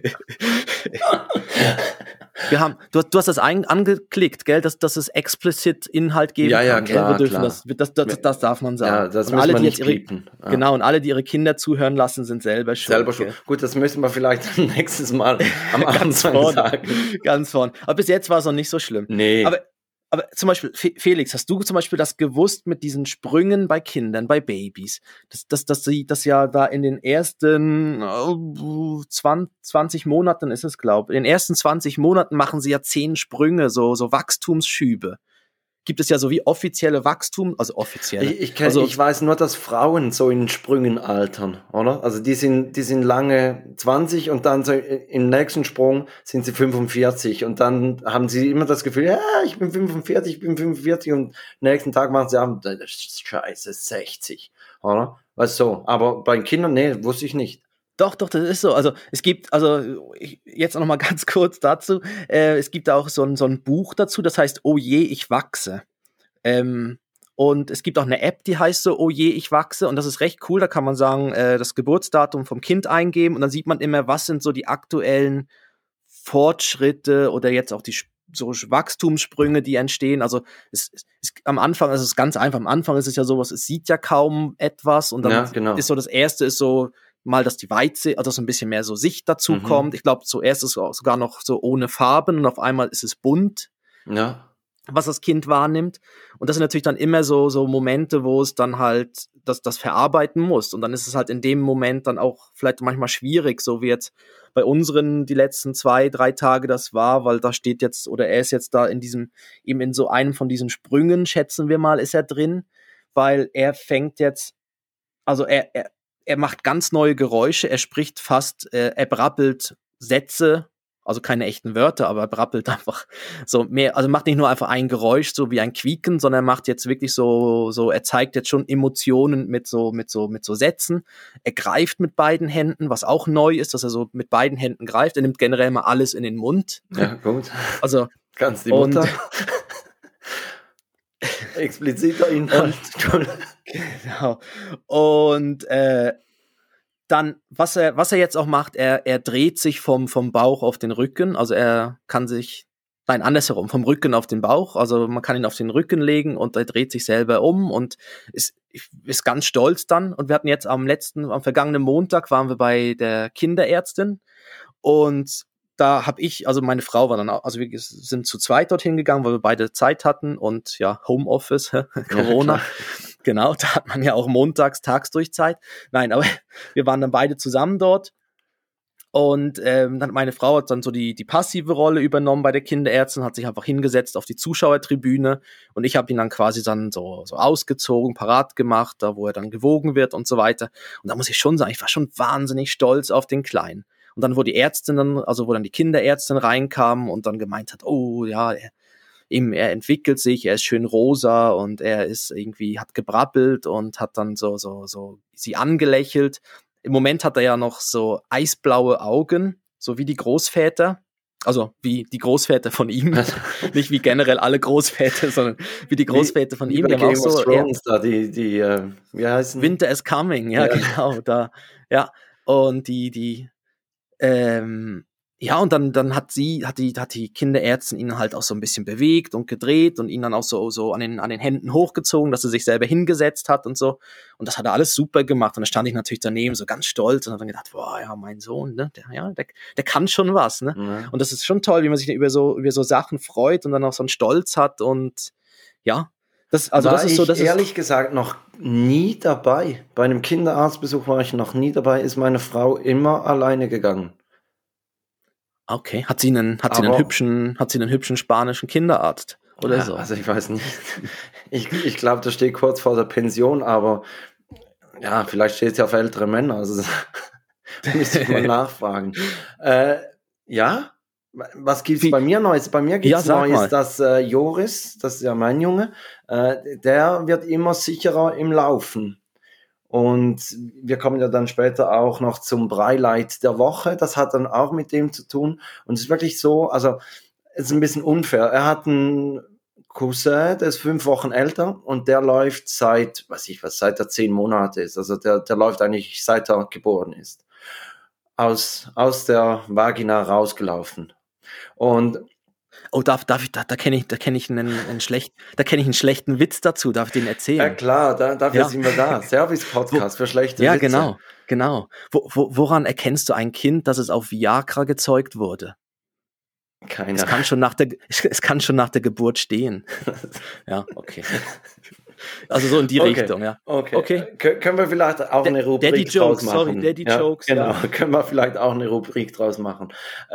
du hast das angeklickt, gell, dass es explicit Inhalt geben kann.
Ja, klar,
wir dürfen
klar.
Das darf man sagen.
Ja, das
und
müssen
alle,
wir
die
nicht
jetzt
piepen.
Genau, und alle, die ihre Kinder zuhören lassen, sind selber schuld.
Gell? Gut, das müssen wir vielleicht nächstes Mal am Anfang sagen.
Ganz vorne. Aber bis jetzt war es noch nicht so schlimm.
Nee.
Aber zum Beispiel, Felix, hast du zum Beispiel das gewusst mit diesen Sprüngen bei Kindern, bei Babys? Dass sie das ja da in den ersten 20 Monaten ist es, glaube ich. In den ersten 20 Monaten machen sie ja 10 Sprünge, so Wachstumsschübe. Gibt es ja so wie offizielle Wachstum, also offizielle.
Ich weiß nur, dass Frauen so in Sprüngen altern, oder? Also die sind lange 20 und dann so im nächsten Sprung sind sie 45 und dann haben sie immer das Gefühl, ja, ich bin 45 und nächsten Tag machen sie, das ist scheiße, 60, oder? Weißt du, so. Aber bei Kindern, nee, wusste ich nicht.
Doch, das ist so. Also es gibt, jetzt noch mal ganz kurz dazu, es gibt auch so ein Buch dazu, das heißt Oh je, ich wachse. Und es gibt auch eine App, die heißt so Oh je, ich wachse. Und das ist recht cool, da kann man sagen, das Geburtsdatum vom Kind eingeben und dann sieht man immer, was sind so die aktuellen Fortschritte oder jetzt auch die so Wachstumssprünge, die entstehen. Also am Anfang ist es ganz einfach. Am Anfang ist es ja sowas, es sieht ja kaum etwas und dann ist so das Erste ist so mal, dass die Weize, also so ein bisschen mehr so Sicht dazu kommt. Ich glaube, zuerst ist es sogar noch so ohne Farben und auf einmal ist es bunt, was das Kind wahrnimmt. Und das sind natürlich dann immer so Momente, wo es dann halt das verarbeiten muss. Und dann ist es halt in dem Moment dann auch vielleicht manchmal schwierig, so wie jetzt bei unseren die letzten 2-3 Tage das war, weil da steht jetzt, oder er ist jetzt da eben in so einem von diesen Sprüngen, schätzen wir mal, ist er drin, weil er fängt jetzt also er macht ganz neue Geräusche, er spricht fast, er brabbelt Sätze, also keine echten Wörter, aber er brabbelt einfach so mehr, also macht nicht nur einfach ein Geräusch, so wie ein Quieken, sondern er macht jetzt wirklich so, er zeigt jetzt schon Emotionen mit so Sätzen. Er greift mit beiden Händen, was auch neu ist, dass er so mit beiden Händen greift. Er nimmt generell mal alles in den Mund.
Ja, gut.
Also,
ganz die Mutter. Expliziter Inhalt.
Genau. Und dann, was er jetzt auch macht, er dreht sich vom Bauch auf den Rücken, also er kann sich, nein, andersherum, vom Rücken auf den Bauch, also man kann ihn auf den Rücken legen und er dreht sich selber um und ist ganz stolz dann. Und wir hatten jetzt am vergangenen Montag waren wir bei der Kinderärztin und da habe ich, also meine Frau war dann auch, also wir sind zu zweit dorthin gegangen, weil wir beide Zeit hatten und ja, Homeoffice, Corona. Ja, genau, da hat man ja auch montags Tagsdurchzeit. Nein, aber wir waren dann beide zusammen dort und dann meine Frau hat dann so die passive Rolle übernommen bei der Kinderärztin, hat sich einfach hingesetzt auf die Zuschauertribüne und ich habe ihn dann quasi dann so ausgezogen, parat gemacht, da wo er dann gewogen wird und so weiter. Und da muss ich schon sagen, ich war schon wahnsinnig stolz auf den Kleinen. Und dann, wo dann die Kinderärztin reinkam und dann gemeint hat, oh ja, er entwickelt sich, er ist schön rosa und er ist irgendwie, hat gebrabbelt und hat dann so sie angelächelt. Im Moment hat er ja noch so eisblaue Augen, so wie die Großväter. Also wie die Großväter von ihm. Nicht wie generell alle Großväter, sondern wie die Großväter von ihm.
Die haben auch so wie heißen?
Winter is Coming, ja, genau. Da, ja. Und ja, und dann hat die Kinderärztin ihn halt auch so ein bisschen bewegt und gedreht und ihn dann auch so an den Händen hochgezogen, dass er sich selber hingesetzt hat und so. Und das hat er alles super gemacht. Und da stand ich natürlich daneben so ganz stolz und habe dann gedacht, boah, ja, mein Sohn, ne, der kann schon was, ne? Ja. Und das ist schon toll, wie man sich über so Sachen freut und dann auch so einen Stolz hat und ja. Das ist
ehrlich gesagt noch nie dabei. Bei einem Kinderarztbesuch war ich noch nie dabei, ist meine Frau immer alleine gegangen.
Okay, hat sie einen hübschen spanischen Kinderarzt oder so?
Also ich weiß nicht. Ich glaube, das steht kurz vor der Pension, aber ja, vielleicht steht es ja auf ältere Männer, also da müsste ich mal nachfragen. Ja, was gibt's bei mir Neues? Bei mir gibt's Neues, dass Joris, das ist ja mein Junge, der wird immer sicherer im Laufen. Und wir kommen ja dann später auch noch zum Breileit der Woche. Das hat dann auch mit dem zu tun. Und es ist wirklich so, also es ist ein bisschen unfair. Er hat einen Cousin, der ist 5 Wochen älter und der läuft seit er 10 Monate ist. Also der läuft eigentlich seit er geboren ist. Aus der Vagina rausgelaufen. Und
oh, da kenne ich einen schlechten Witz dazu. Darf ich den erzählen?
Ja klar, dafür sind wir da. Service-Podcast für schlechte Witze.
Ja, genau. Woran erkennst du ein Kind, dass es auf Viagra gezeugt wurde?
Keine Ahnung.
Es kann schon nach der Geburt stehen. Ja, okay. Also so in die Richtung, ja.
Okay. Können wir vielleicht auch eine Rubrik draus machen?
Sorry, Daddy Jokes.
Genau, ja. Können wir vielleicht auch eine Rubrik draus machen.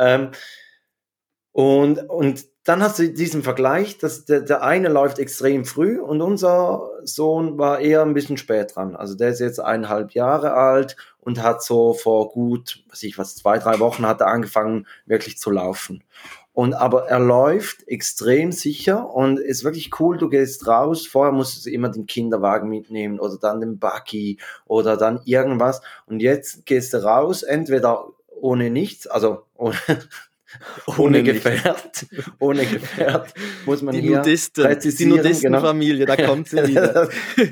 Und dann hast du diesen Vergleich, dass der eine läuft extrem früh und unser Sohn war eher ein bisschen spät dran. Also der ist jetzt 1,5 Jahre alt und hat so vor gut, 2-3 Wochen hat er angefangen wirklich zu laufen. Aber er läuft extrem sicher und ist wirklich cool, du gehst raus, vorher musst du immer den Kinderwagen mitnehmen oder dann den Buggy oder dann irgendwas und jetzt gehst du raus, entweder ohne nichts, also ohne Gefährt muss man
die Nudistenfamilie, genau. Da kommt sie wieder.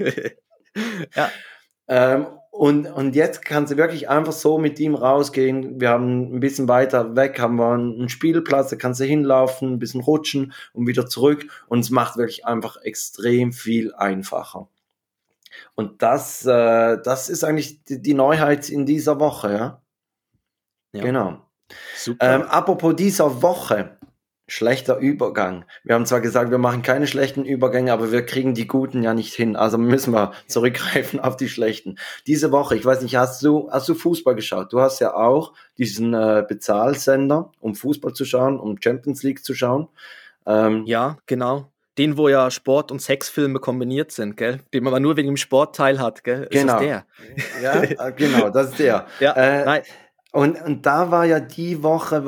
Ja. Und jetzt kannst du wirklich einfach so mit ihm rausgehen. Wir haben ein bisschen weiter weg, haben wir einen Spielplatz, da kannst du hinlaufen, ein bisschen rutschen und wieder zurück. Und es macht wirklich einfach extrem viel einfacher. Und das ist eigentlich die Neuheit in dieser Woche, ja. Genau. Super. Apropos dieser Woche, schlechter Übergang. Wir haben zwar gesagt, wir machen keine schlechten Übergänge, aber wir kriegen die guten ja nicht hin. Also müssen wir zurückgreifen auf die schlechten. Diese Woche, ich weiß nicht, hast du Fußball geschaut? Du hast ja auch diesen Bezahlsender, um Fußball zu schauen, um Champions League zu schauen.
Ja, genau. den, wo ja Sport- und Sexfilme kombiniert sind, gell? Den man aber nur wegen dem Sportteil hat, gell?
Genau.
Ist das der?
Ja, genau, das ist der.
Ja, nein.
Und da war ja die Woche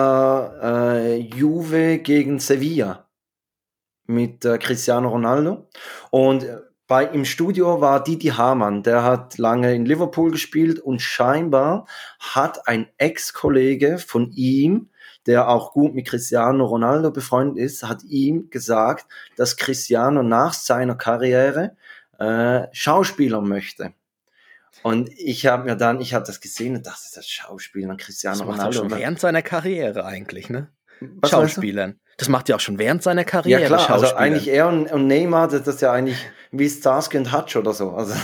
Juve gegen Sevilla mit Cristiano Ronaldo. Und im Studio war Didi Hamann, der hat lange in Liverpool gespielt und scheinbar hat ein Ex-Kollege von ihm, der auch gut mit Cristiano Ronaldo befreundet ist, hat ihm gesagt, dass Cristiano nach seiner Karriere Schauspieler möchte. Und ich habe das gesehen und dachte, das Schauspielern an Cristiano
Das macht
Ronaldo.
auch schon während seiner Karriere eigentlich, ne?
Was
Schauspielern. Das macht ja auch schon während seiner Karriere.
Ja klar, also
Schauspielern.
eigentlich er und Neymar, das ist ja eigentlich wie Starsky und Hutch oder so. Also,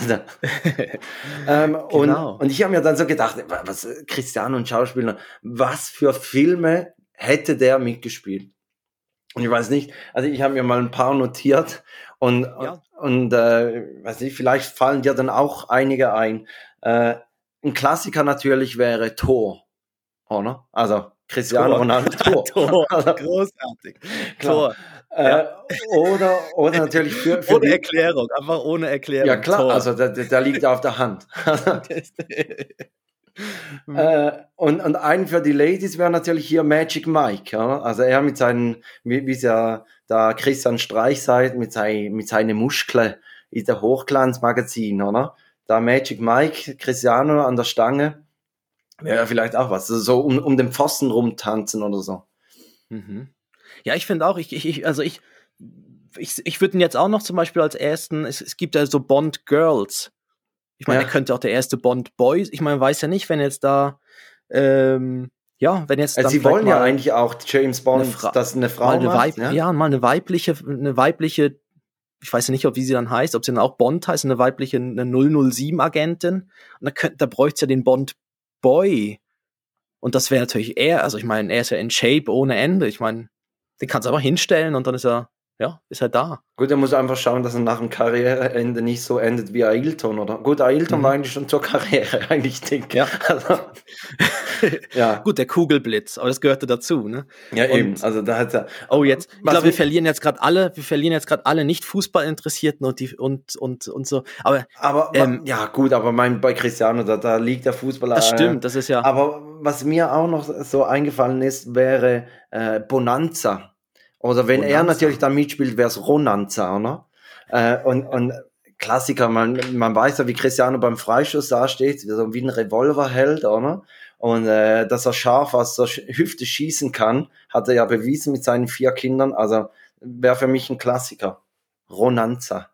Genau.
und ich habe mir dann so gedacht, was Cristiano und Schauspieler, was für Filme hätte der mitgespielt? Und ich weiß nicht, also ich habe mir mal ein paar notiert und weiß nicht, vielleicht fallen dir dann auch einige ein. Ein Klassiker natürlich wäre Thor, oder? Also Cristiano Ronaldo,
Tor. Großartig.
Tor. Oder natürlich für
ohne Erklärung, einfach ohne Erklärung.
Ja klar,
Tor.
also da liegt auf der Hand. Und einen für die Ladies wäre natürlich hier Magic Mike, ja? Also er mit seinen, wie es ja da Christian Streich sagt, mit seinen Muskeln in der Hochglanzmagazin, oder? Da Magic Mike, Cristiano an der Stange, wäre vielleicht auch was, also so um den Pfosten rumtanzen oder so.
Mhm. Ja, ich finde auch, ich würde ihn jetzt auch noch zum Beispiel als ersten, es gibt ja so Bond Girls. Ich meine, er könnte auch der erste Bond Boy, ich meine, man weiß ja nicht, wenn jetzt da, wenn jetzt dann
sie wollen ja eigentlich auch James Bond, dass eine Frau macht,
mal eine weibliche, ich weiß ja nicht, wie sie dann heißt, ob sie dann auch Bond heißt, eine 007-Agentin. Und da bräuchte es ja den Bond Boy. Und das wäre natürlich er, also ich meine, er ist ja in Shape ohne Ende. Ich meine, den kannst du einfach hinstellen und dann ist er da.
Gut, er muss einfach schauen, dass er nach dem Karriereende nicht so endet wie Ailton, oder? Gut, Ailton war eigentlich schon zur Karriere, eigentlich dick.
Ja.
Also, ja.
Gut, der Kugelblitz, aber das gehörte dazu, ne?
Ja, eben. Also da hat er.
Oh, ich glaube, wir verlieren jetzt gerade alle nicht Fußballinteressierten und so. Aber
ja, gut, aber bei Cristiano, da liegt der Fußballer.
Das stimmt, das ist ja.
Aber was mir auch noch so eingefallen ist, wäre Bonanza. Oder wenn er natürlich da mitspielt, wäre es Ronanza, oder? Und Klassiker, man weiß ja, wie Cristiano beim Freischuss da steht, so wie ein Revolver hält, oder? Und dass er scharf aus der Hüfte schießen kann, hat er ja bewiesen mit seinen 4 Kindern. Also wäre für mich ein Klassiker. Ronanza,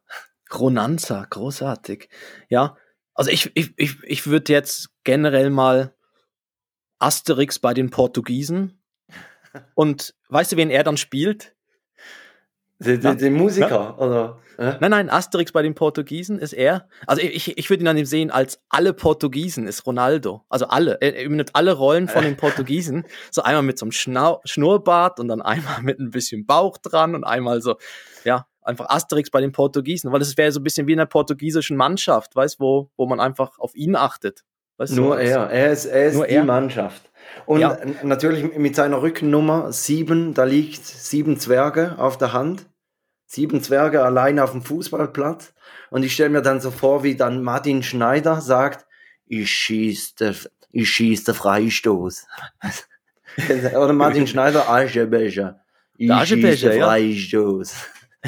großartig. Ja, also ich würde jetzt generell mal Asterix bei den Portugiesen. Und weißt du, wen er dann spielt?
Den Musiker, oder?
Nein, Asterix bei den Portugiesen ist er. Also ich würde ihn an ihm sehen als alle Portugiesen ist Ronaldo. Also alle. Er übernimmt alle Rollen von den Portugiesen. So einmal mit so einem Schnurrbart und dann einmal mit ein bisschen Bauch dran und einmal so, ja, einfach Asterix bei den Portugiesen. Weil das wäre so ein bisschen wie in der portugiesischen Mannschaft, weißt du, wo man einfach auf ihn achtet. Weißt du,
nur er ist nur die Mannschaft. Und natürlich mit seiner Rückennummer 7, da liegt 7 Zwerge auf der Hand. 7 Zwerge alleine auf dem Fußballplatz. Und ich stelle mir dann so vor, wie dann Martin Schneider sagt, ich schieß der Freistoß. Oder Martin Schneider, Aschebecher. Ich schieß der Freistoß.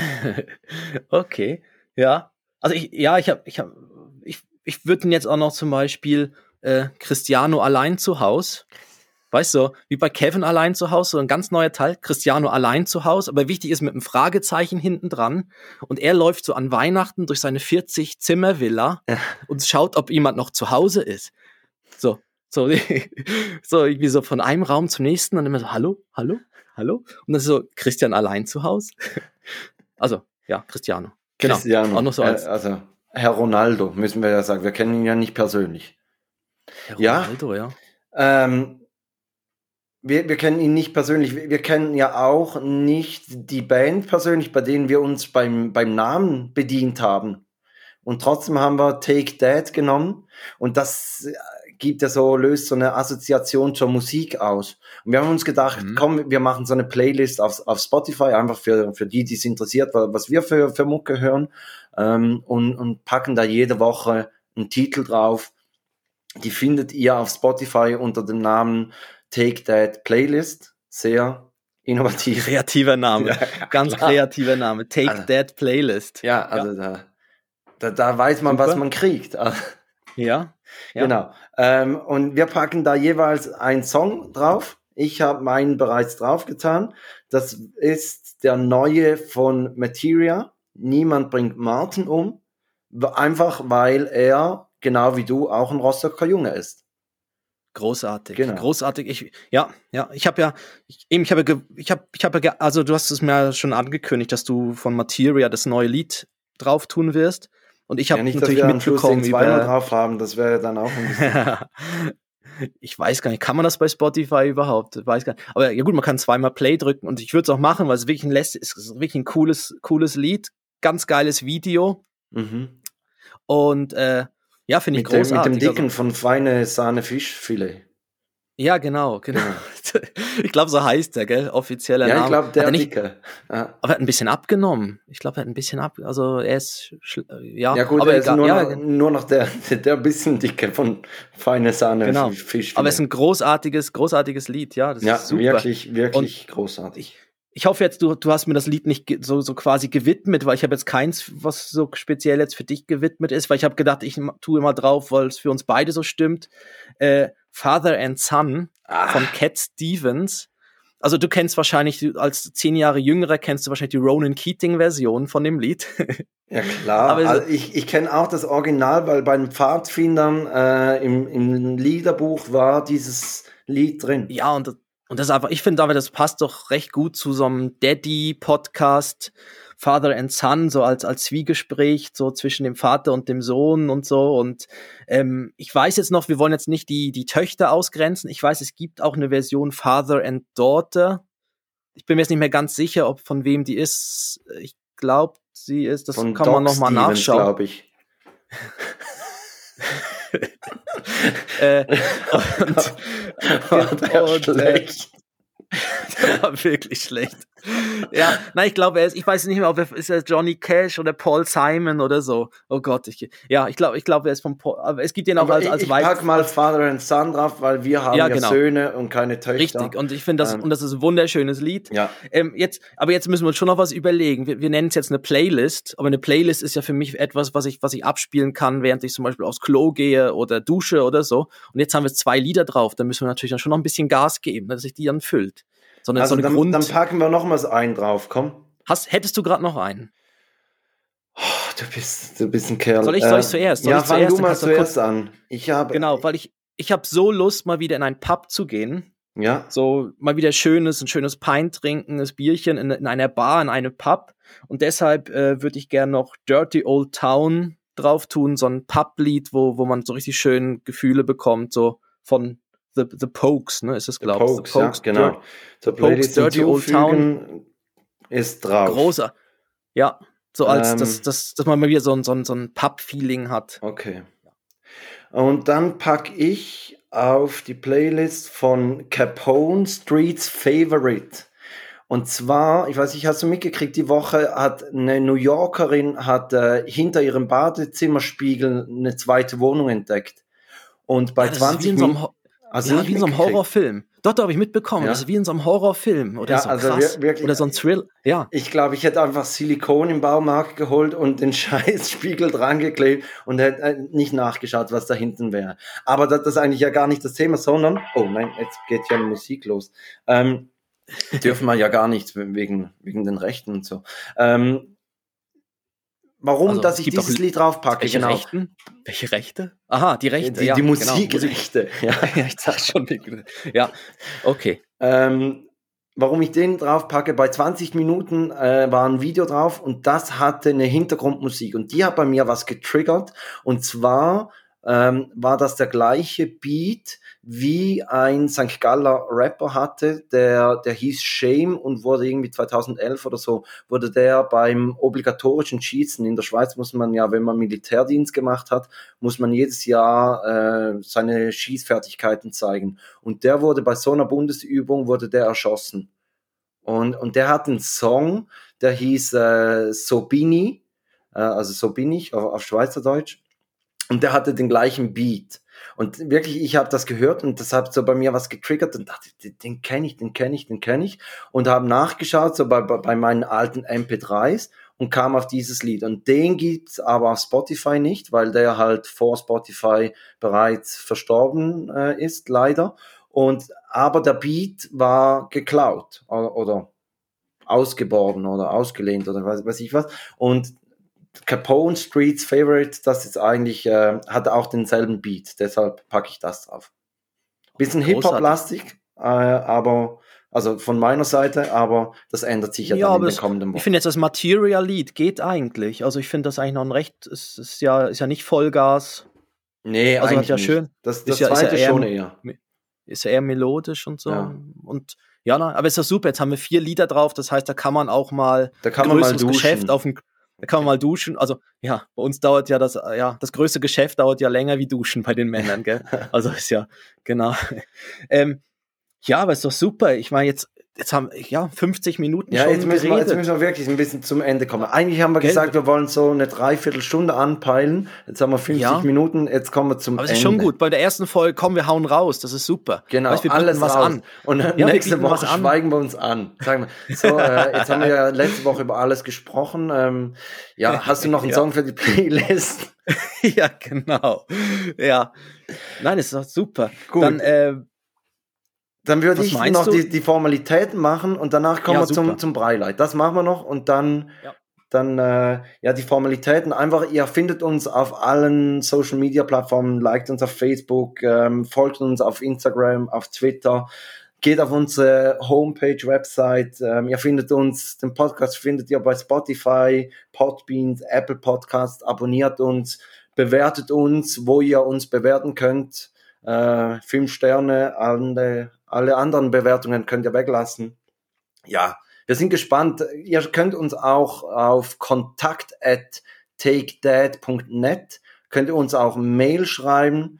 Okay, ja. Also ich würde ihn jetzt auch noch zum Beispiel Cristiano allein zu Haus. Weißt du, wie bei Kevin allein zu Hause, so ein ganz neuer Teil, Cristiano allein zu Hause, aber wichtig ist mit einem Fragezeichen hinten dran und er läuft so an Weihnachten durch seine 40-Zimmer-Villa und schaut, ob jemand noch zu Hause ist. So irgendwie so von einem Raum zum nächsten und immer so, hallo? Und dann ist so, Christian allein zu Hause. Also, ja, Cristiano.
Genau. Cristiano.
Auch noch so
also, Herr Ronaldo, müssen wir ja sagen, wir kennen ihn ja nicht persönlich.
Herr Ronaldo, ja.
Wir kennen ihn nicht persönlich, wir kennen ja auch nicht die Band persönlich, bei denen wir uns beim Namen bedient haben. Und trotzdem haben wir Take That genommen. Und das löst so eine Assoziation zur Musik aus. Und wir haben uns gedacht, komm, wir machen so eine Playlist auf Spotify, einfach für die es interessiert, was wir für Mucke hören, und packen da jede Woche einen Titel drauf. Die findet ihr auf Spotify unter dem Namen Take That Playlist. Sehr innovativ.
Kreativer Name.
Ja,
ganz
klar.
Kreativer Name. Take That Playlist.
Ja, also da weiß man,
Super.
was man kriegt.
Ja.
Genau. Und wir packen da jeweils einen Song drauf. Ich habe meinen bereits draufgetan. Das ist der neue von Materia. Niemand bringt Martin um. Einfach, weil er, genau wie du, auch ein Rostocker Junge ist.
Großartig,
Genau.
Großartig. Also du hast es mir schon angekündigt, dass du von Materia das neue Lied drauf tun wirst. Und ich habe
nicht,
natürlich
dass wir am Schluss
mitbekommen,
den zweimal drauf haben, das wäre dann auch ein bisschen...
Ich weiß gar nicht, kann man das bei Spotify überhaupt? Weiß gar nicht. Aber ja gut, man kann zweimal Play drücken und ich würde es auch machen, weil es wirklich ein cooles Lied, ganz geiles Video.
Mhm.
Und ja, finde ich großartig.
Mit dem Dicken von Feine Sahne Fischfilet.
Ja, genau. Ich glaube, so heißt der, gell? Offizieller Name.
Ja, ich glaube, der
nicht,
Dicke. Ja.
Aber er hat ein bisschen abgenommen. Ich glaube, er hat ein bisschen also er ist,
Ja gut,
aber
er ist
egal.
nur noch der bisschen Dicke von Feine Sahne Fischfilet.
Aber es ist ein großartiges Lied, ja. Das ist super.
Wirklich großartig.
Ich hoffe jetzt, du hast mir das Lied nicht so quasi gewidmet, weil ich habe jetzt keins, was so speziell jetzt für dich gewidmet ist, weil ich habe gedacht, ich tue immer drauf, weil es für uns beide so stimmt. Father and Son von Cat Stevens. Also du kennst wahrscheinlich, als 10 Jahre Jüngerer, kennst du wahrscheinlich die Ronan Keating-Version von dem Lied.
Ja klar,
aber
also ich kenne auch das Original, weil bei den Pfadfindern im Liederbuch war dieses Lied drin.
Ja, und das ist einfach, ich finde aber, das passt doch recht gut zu so einem Daddy-Podcast, Father and Son, so als Zwiegespräch, so zwischen dem Vater und dem Sohn und so. Und ich weiß jetzt noch, wir wollen jetzt nicht die Töchter ausgrenzen. Ich weiß, es gibt auch eine Version Father and Daughter. Ich bin mir jetzt nicht mehr ganz sicher, ob von wem die ist. Ich glaube, sie ist, das
von
kann
Doc
man nochmal nachschauen.
Glaube ich.
Der war wirklich schlecht. Ja, nein, ich glaube, ich weiß nicht mehr, ob ist er Johnny Cash oder Paul Simon oder so. Oh Gott, ich glaube, er ist von Paul, aber es gibt ihn auch als
ich pack mal Father and Son drauf, weil wir haben ja Söhne und keine Töchter.
Richtig, und ich finde das ist ein wunderschönes Lied.
Ja.
Jetzt müssen wir uns schon noch was überlegen. Wir nennen es jetzt eine Playlist, aber eine Playlist ist ja für mich etwas, was ich abspielen kann, während ich zum Beispiel aufs Klo gehe oder dusche oder so. Und jetzt haben wir 2 Lieder drauf, da müssen wir natürlich dann schon noch ein bisschen Gas geben, dass sich die dann füllt.
Also dann packen wir nochmals einen drauf, komm.
Hättest du gerade noch einen?
Oh, du bist ein Kerl.
Soll ich zuerst?
Fang du mal zuerst an.
Genau, weil ich habe so Lust, mal wieder in einen Pub zu gehen.
Ja.
So mal wieder ein schönes Pint trinken, das Bierchen in einer Bar, in einem Pub. Und deshalb würde ich gerne noch Dirty Old Town drauf tun, so ein Pub-Lied, wo man so richtig schön Gefühle bekommt, so von The Pokes, ne, ist es, glaube ich.
The Pokes, ja, genau. The Pokes, Dirty Old Town ist drauf.
Großer. Ja, so als, dass man mal wieder so ein Pub-Feeling hat.
Okay. Und dann packe ich auf die Playlist von Capone Street's Favorite. Und zwar, ich weiß nicht, hast du mitgekriegt, die Woche hat eine New Yorkerin hinter ihrem Badezimmerspiegel eine zweite Wohnung entdeckt. Und bei 20 Minuten...
wie in so einem Horrorfilm. Dort habe ich mitbekommen, das ist wie in so einem Horrorfilm oder so krass.
Wirklich,
oder so ein Thrill. Ja.
Ich glaube, ich hätte einfach Silikon im Baumarkt geholt und den scheiß Spiegel dran geklebt und hätte nicht nachgeschaut, was da hinten wäre. Aber das ist eigentlich ja gar nicht das Thema, sondern, oh nein, jetzt geht ja Musik los. Dürfen wir ja gar nicht wegen den Rechten und so. Warum, dass ich dieses Lied draufpacke?
Welche Rechte? Aha, die Rechte.
Die Musikrechte.
Genau. Ja, ich sag schon. Ja, okay.
Warum ich den draufpacke? Bei 20 Minuten war ein Video drauf und das hatte eine Hintergrundmusik und die hat bei mir was getriggert. Und zwar war das der gleiche Beat wie ein St. Galler Rapper hatte, der hieß Shame und wurde irgendwie 2011 oder so, wurde der beim obligatorischen Schießen, in der Schweiz muss man ja, wenn man Militärdienst gemacht hat, muss man jedes Jahr seine Schießfertigkeiten zeigen. Und der wurde bei so einer Bundesübung, wurde der erschossen. Und der hat einen Song, der hieß So bin ich, also so bin ich auf Schweizerdeutsch. Und der hatte den gleichen Beat. Und wirklich, ich habe das gehört und das hat so bei mir was getriggert und dachte, den kenne ich. Und habe nachgeschaut, so bei meinen alten MP3s und kam auf dieses Lied. Und den gibt's aber auf Spotify nicht, weil der halt vor Spotify bereits verstorben ist, leider. Aber der Beat war geklaut oder ausgeborgen oder ausgelehnt oder weiß ich was. Und Capone Street's Favorite, das ist eigentlich, hat auch denselben Beat, deshalb packe ich das drauf. Bisschen Hip-Hop-lastig, aber, also von meiner Seite, aber das ändert sich ja dann in den kommenden Wochen.
Ich finde jetzt das Material-Lied geht eigentlich, also ich finde das eigentlich noch ein recht, es ist ja nicht Vollgas.
Nee,
also
eigentlich
ja
nicht.
Schön.
Das zweite ist schon eher.
Ist ja eher melodisch und so. Ja. Und ja, aber ist ja super, jetzt haben wir 4 Lieder drauf, das heißt, da kann man auch mal
duschen.
Geschäft da kann man mal duschen. Also, ja, bei uns dauert ja das größte Geschäft dauert ja länger wie Duschen bei den Männern, gell? Also, ist ja, genau. Ja, aber ist doch super. Ich meine, jetzt haben wir 50 Minuten schon
jetzt müssen wir wirklich ein bisschen zum Ende kommen. Eigentlich haben wir gesagt, wir wollen so eine Dreiviertelstunde anpeilen. Jetzt haben wir 50 Minuten, jetzt kommen wir zum Ende.
Aber es ist schon gut. Bei der ersten Folge, wir hauen raus. Das ist super.
Genau,
weißt, wir
alles
was
raus.
An.
Und nächste Woche schweigen wir uns an. Sagen wir, so, jetzt haben wir ja letzte Woche über alles gesprochen. Hast du noch einen Song für die Playlist?
Ja, genau. Ja. Nein, das ist doch super.
Gut. Dann würde ich noch die Formalitäten machen und danach kommen wir zum Breileit. Das machen wir noch und dann die Formalitäten. Einfach, ihr findet uns auf allen Social Media Plattformen, liked uns auf Facebook, folgt uns auf Instagram, auf Twitter, geht auf unsere Homepage, Website. Ihr findet uns, den Podcast findet ihr bei Spotify, Podbean, Apple Podcast, abonniert uns, bewertet uns, wo ihr uns bewerten könnt. 5 Sterne, alle anderen Bewertungen könnt ihr weglassen. Ja, wir sind gespannt. Ihr könnt uns auch auf kontakt@takedad.net könnt ihr uns auch Mail schreiben,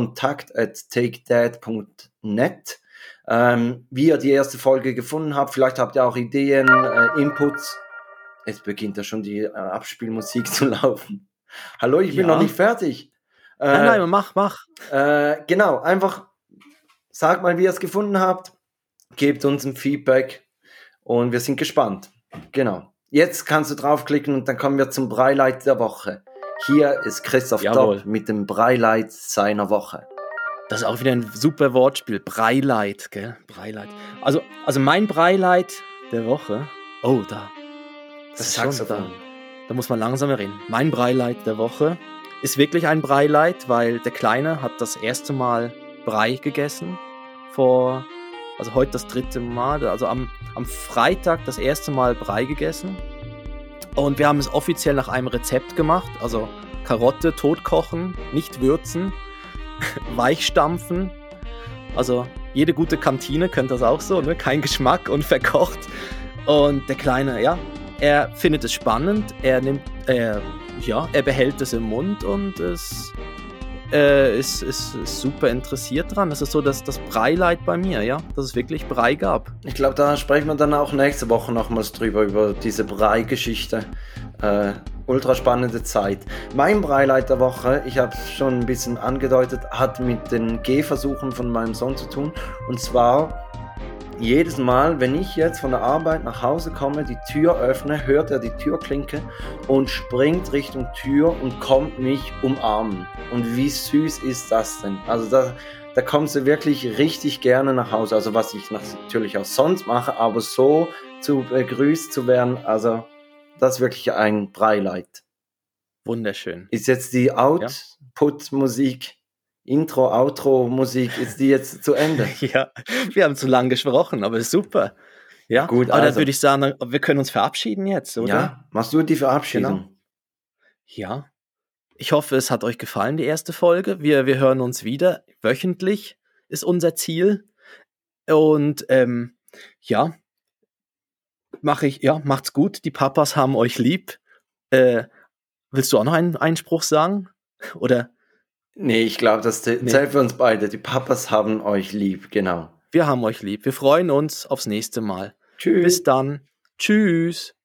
kontakt@takedad.net. Wie ihr die erste Folge gefunden habt, vielleicht habt ihr auch Ideen, Inputs. Jetzt beginnt ja schon die Abspielmusik zu laufen. Hallo, ich bin noch nicht fertig.
Nein, mach.
Genau, einfach sagt mal, wie ihr es gefunden habt, gebt uns ein Feedback und wir sind gespannt. Genau. Jetzt kannst du draufklicken und dann kommen wir zum Breileit der Woche. Hier ist Christoph Dopp mit dem Breileit seiner Woche.
Das ist auch wieder ein super Wortspiel. Breileit, gell? Breileit. Also mein Breileit der Woche. Oh, da.
Das sagst du dann.
Da muss man langsamer reden. Mein Breileit der Woche ist wirklich ein Breileit, weil der Kleine hat das erste Mal Brei gegessen. Heute das 3. Mal. Also am Freitag das erste Mal Brei gegessen. Und wir haben es offiziell nach einem Rezept gemacht. Also Karotte totkochen, nicht würzen, weichstampfen. Also jede gute Kantine kennt das auch so, ne? Kein Geschmack und verkocht. Und der Kleine, er findet es spannend. Er behält es im Mund und ist super interessiert dran. Das ist so das Breileit bei mir, dass es wirklich Brei gab.
Ich glaube, da sprechen wir dann auch nächste Woche nochmals drüber, über diese Brei-Geschichte. Ultra spannende Zeit. Mein Breileit der Woche, ich habe es schon ein bisschen angedeutet, hat mit den Gehversuchen von meinem Sohn zu tun. Und zwar jedes Mal, wenn ich jetzt von der Arbeit nach Hause komme, die Tür öffne, hört er die Türklinke und springt Richtung Tür und kommt mich umarmen. Und wie süß ist das denn? Also da kommst du wirklich richtig gerne nach Hause. Also was ich natürlich auch sonst mache, aber so zu begrüßt zu werden, also das ist wirklich ein Breileit.
Wunderschön.
Ist jetzt die Output-Musik, Intro, Outro-Musik, ist die jetzt zu Ende?
Ja, wir haben zu lang gesprochen, aber ist super. Ja,
gut.
Aber dann würde ich sagen, wir können uns verabschieden jetzt, oder?
Ja, machst du die Verabschiedung?
Genau. Ja, ich hoffe, es hat euch gefallen, die erste Folge. Wir hören uns wieder wöchentlich. ist unser Ziel. Und ja, macht's gut. Die Papas haben euch lieb. Willst du auch noch einen Einspruch sagen? Oder?
Nee, ich glaube, das zählt für uns beide. Die Papas haben euch lieb, genau.
Wir haben euch lieb. Wir freuen uns aufs nächste Mal.
Tschüss.
Bis dann. Tschüss.